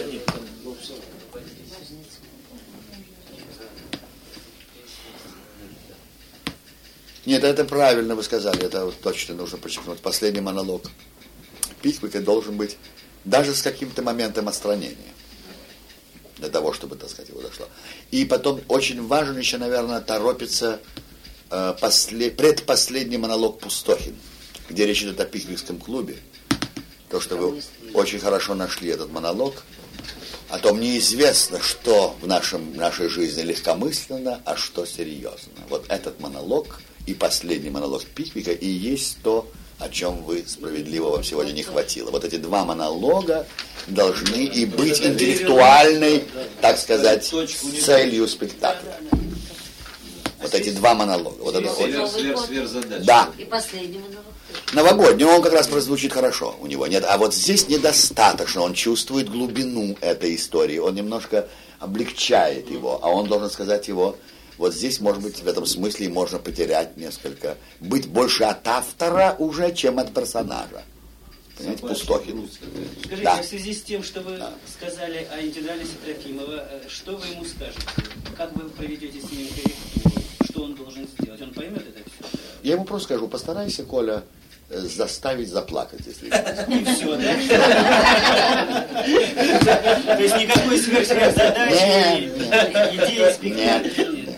Нет, это правильно вы сказали, это вот точно нужно подчеркнуть. Последний монолог Пиквика должен быть даже с каким-то моментом отстранения. Для того, чтобы, так сказать, его дошло. И потом очень важен еще, наверное, торопится предпоследний монолог Пустохин, где речь идет о Пиквикском клубе. То, что вы очень хорошо нашли этот монолог, о том неизвестно, что в нашей жизни легкомысленно, а что серьезно. Вот этот монолог и последний монолог Пиквика и есть то, о чем вы справедливо вам сегодня не хватило. Вот эти 2 монолога должны и быть интеллектуальной, так сказать, целью спектакля. Вот эти 2 монолога. Вот это сверхзадача. Да. И последний монолог. Новогодний, он как раз прозвучит хорошо у него. Нет, а вот здесь недостаточно. Он чувствует глубину этой истории. Он немножко облегчает его, а он должен сказать его. Вот здесь, может быть, в этом смысле можно потерять несколько, быть больше от автора уже, чем от персонажа. Понимаете, Пустохин. Скажите, да. В связи с тем, что вы сказали о интегралисе Трофимова, что вы ему скажете? Как вы проведете с ним корректуру? Что он должен сделать? Он поймет это все? Я ему просто скажу, постарайся, Коля, заставить заплакать, если и все, да? То есть никакой сверхзадачи, идеи спектакля нет.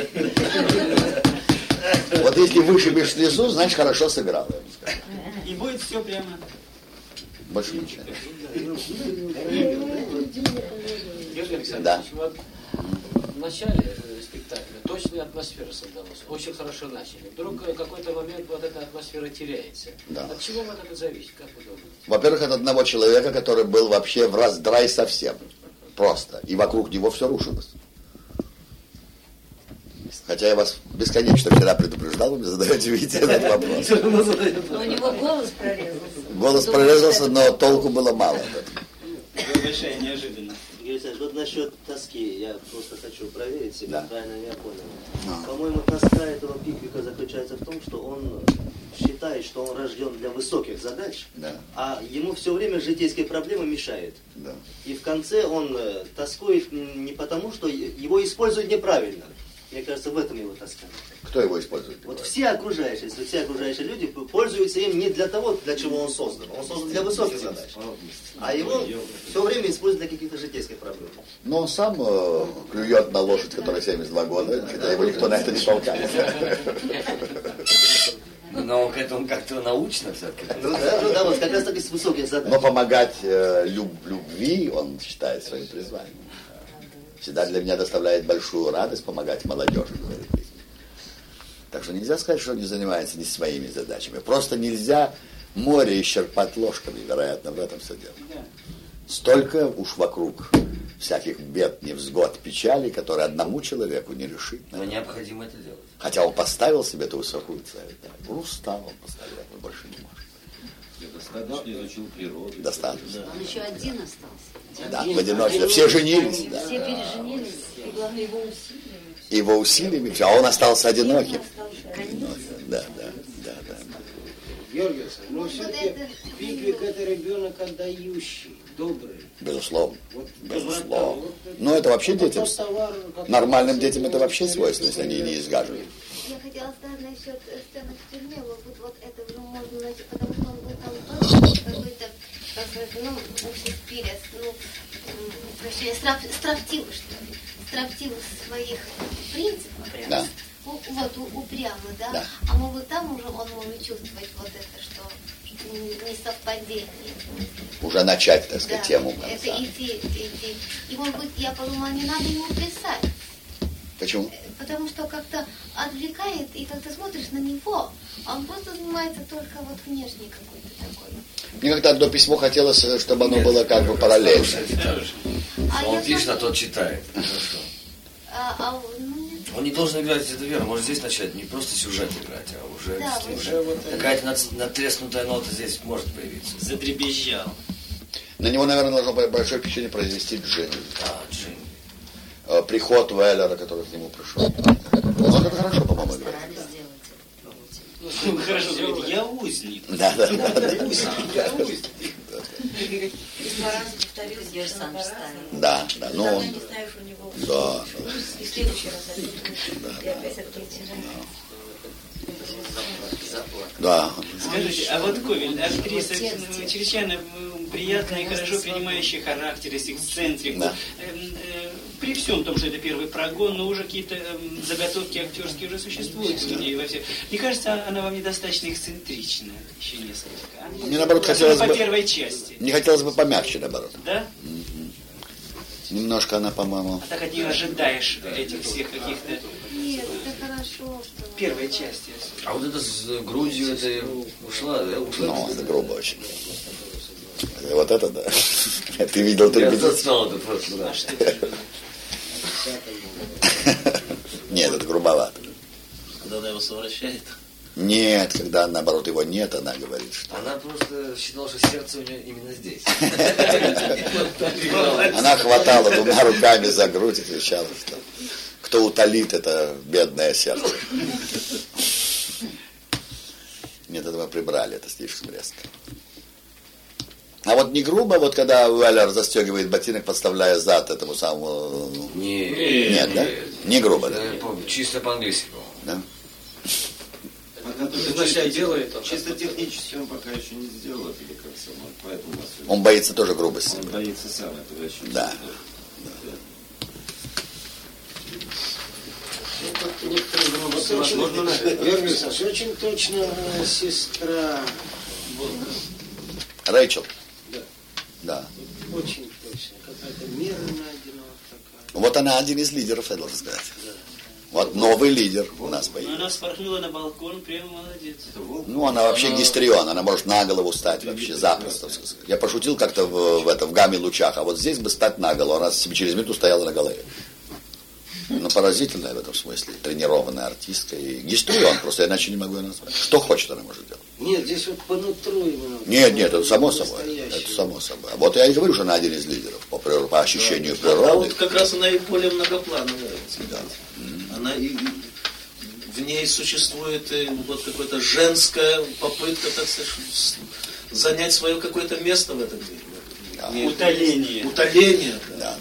Вот если вышибешь слезу, значит хорошо сыграл. И будет все прямо. Больше ничего. Георгий Александрович, да. Вот в начале спектакля точная атмосфера создалась. Очень хорошо начали. Вдруг в какой-то момент вот эта атмосфера теряется. Да. От чего вот это зависит? Как вы думаете? Во-первых, от одного человека, который был вообще в раздрай совсем. Просто. И вокруг него все рушилось. Хотя я вас бесконечно вчера предупреждал, вы мне задаете, видите, этот вопрос. Но у него голос прорезался. Голос прорезался, но толку было мало. Большая неожиданность. Юрий Александрович, вот насчет тоски, я просто хочу проверить себя, правильно я понял. По-моему, тоска этого Пиквика заключается в том, что он считает, что он рожден для высоких задач, а ему все время житейские проблемы мешают. И в конце он тоскует не потому, что его используют неправильно. Мне кажется, в этом его тоска. Кто его использует? Вот все окружающие люди пользуются им не для того, для чего он создан. Он создан для высоких задач. А его все время используют для каких-то житейских проблем. Но он сам клюет на лошадь, которая 72 года, когда его никто на это не толкает. Но к этому как-то научно все-таки. Да, вот как раз таки с высоких задач. Но помогать любви он считает своим призванием. Всегда для меня доставляет большую радость помогать молодежи, говорит Пиквик. Так что нельзя сказать, что он не занимается не своими задачами. Просто нельзя море исчерпать ложками, вероятно, в этом все дело. Столько уж вокруг всяких бед, невзгод, печалей, которые одному человеку не решить. Но необходимо это делать. Хотя он поставил себе эту высокую цель. Да. Устал он поставил, он больше не может. Достаточно изучил природу. Достаточно. Он еще один остался. Да, в одиночестве. Все женились. Да. Все переженились. И главное, его усилиями. Его усилиями, а он остался одиноким. Да. Георгий Александрович, но все-таки Пиквик это ребенок отдающий, добрый. Безусловно. Безусловно. Но это вообще детям, нормальным детям это вообще свойственно, если они не изгаживают. Я хотела сказать насчет сцены в тюрьме, вот это уже можно найти, потому что он был там какой-то, как сказать, Шекспирец, прощай, строптивый, что ли, строптивый своих принципов, прям. Да. Вот, упрямый, да? А может там уже он может чувствовать вот это, что несовпадение. Уже начать, так сказать, тему. Это идти. И может быть, я подумала, не надо ему писать. Почему? Потому что как-то отвлекает, и как ты смотришь на него, он просто занимается только вот внешней какой-то такой. Мне как-то одно письмо хотелось, чтобы оно было как бы параллельно. Он пишет, а тот читает. Он не должен играть, это верно, может здесь начать не просто сюжет играть, а уже какая-то натреснутая нота здесь может появиться. Задребезжал. На него, наверное, должно большое впечатление произвести Джин. Джин. Приход Уэллера, который к нему пришел. Он это хорошо, по-моему, играет. Хорошо, говорит, я узник. Да. Я узник. Два раза повторилось, я же сам встану. Да, ну он... Не знаешь у него. Да. И в следующий раз и опять открутили. Да. Скажите, а вот Ковель, актриса чрезвычайно приятная и хорошо принимающая характер, эксцентрик. Да. При всем том, что это первый прогон, но уже какие-то заготовки актерские уже существуют у нее во всех. Мне кажется, она вам недостаточно эксцентрична еще несколько. Мне наоборот хотелось бы... По первой части. Мне хотелось бы помягче, наоборот. Да? Немножко она, по-моему... А так от нее ожидаешь этих всех каких-то... Нет, это хорошо, что... Первой части. А вот это с грудью, это ушла, да? Ну, это грубо очень. Вот это, да. Ты видел только... Я застал это просто, да. Нет, это грубовато. Когда она его совращает? Нет, когда, наоборот, его нет, она говорит, что... Она просто считала, что сердце у нее именно здесь. Она хватала двумя руками за грудь и кричала, что кто утолит это бедное сердце. Нет, это мы прибрали, это слишком резко. А вот не грубо, вот когда Уэллер застегивает ботинок, подставляя зад этому самому... Нет, да? Не грубо, да? Чисто по-английски. Да? Чисто технически он пока еще не сделал это до конца, поэтому... Он боится тоже грубости. Он боится сам этого еще. Да. Очень точно сестра Рэйчел? Да. Очень точно. Какая-то мера найдена вот такая. Вот она один из лидеров, я должен сказать. Да. Вот новый лидер у нас появился. Она спорхнула на балкон, прямо молодец. Ну, она вообще гистрион, она может на голову стать вообще запросто. Я пошутил как-то в гамме лучах, а вот здесь бы стать на голову. Она через минуту стояла на голове. Ну, поразительная в этом смысле, тренированная артистка. И гистрион, просто иначе не могу ее назвать. Что хочет, она может делать. Нет, здесь вот по нутру именно. Нет, это само собой. Это само собой. Вот я и говорю, что она один из лидеров по ощущению природы. А вот как раз она и более многоплановая. Да. Она и в ней существует и вот какая-то женская попытка, так сказать, занять свое какое-то место в этом мире. Да. Утоление. Утоление. Да.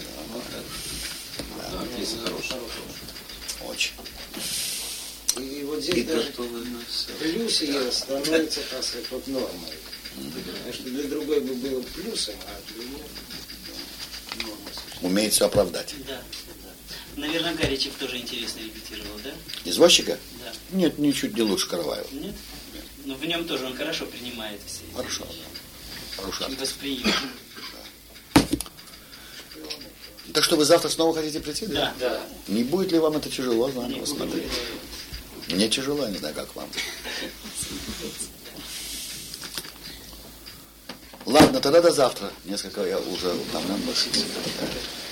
Очень. И вот здесь даже плюс ее становится, так сказать, вот нормой. Потому что для другой бы было плюсом, а для нее нормой. Умеет все оправдать. Да. Наверное, Гаричев тоже интересно репетировал, да? Извозчика? Да. Нет, ничуть не лучше Караваева. Нет? Но в нем тоже он хорошо принимает все. Хорошо, да. Хорошо. И восприимчив. Так что вы завтра снова хотите прийти, да? Да. Не будет ли вам это тяжело, заново смотреть? Мне тяжело, не знаю, как вам. Ладно, тогда до завтра. Несколько я уже утомлен.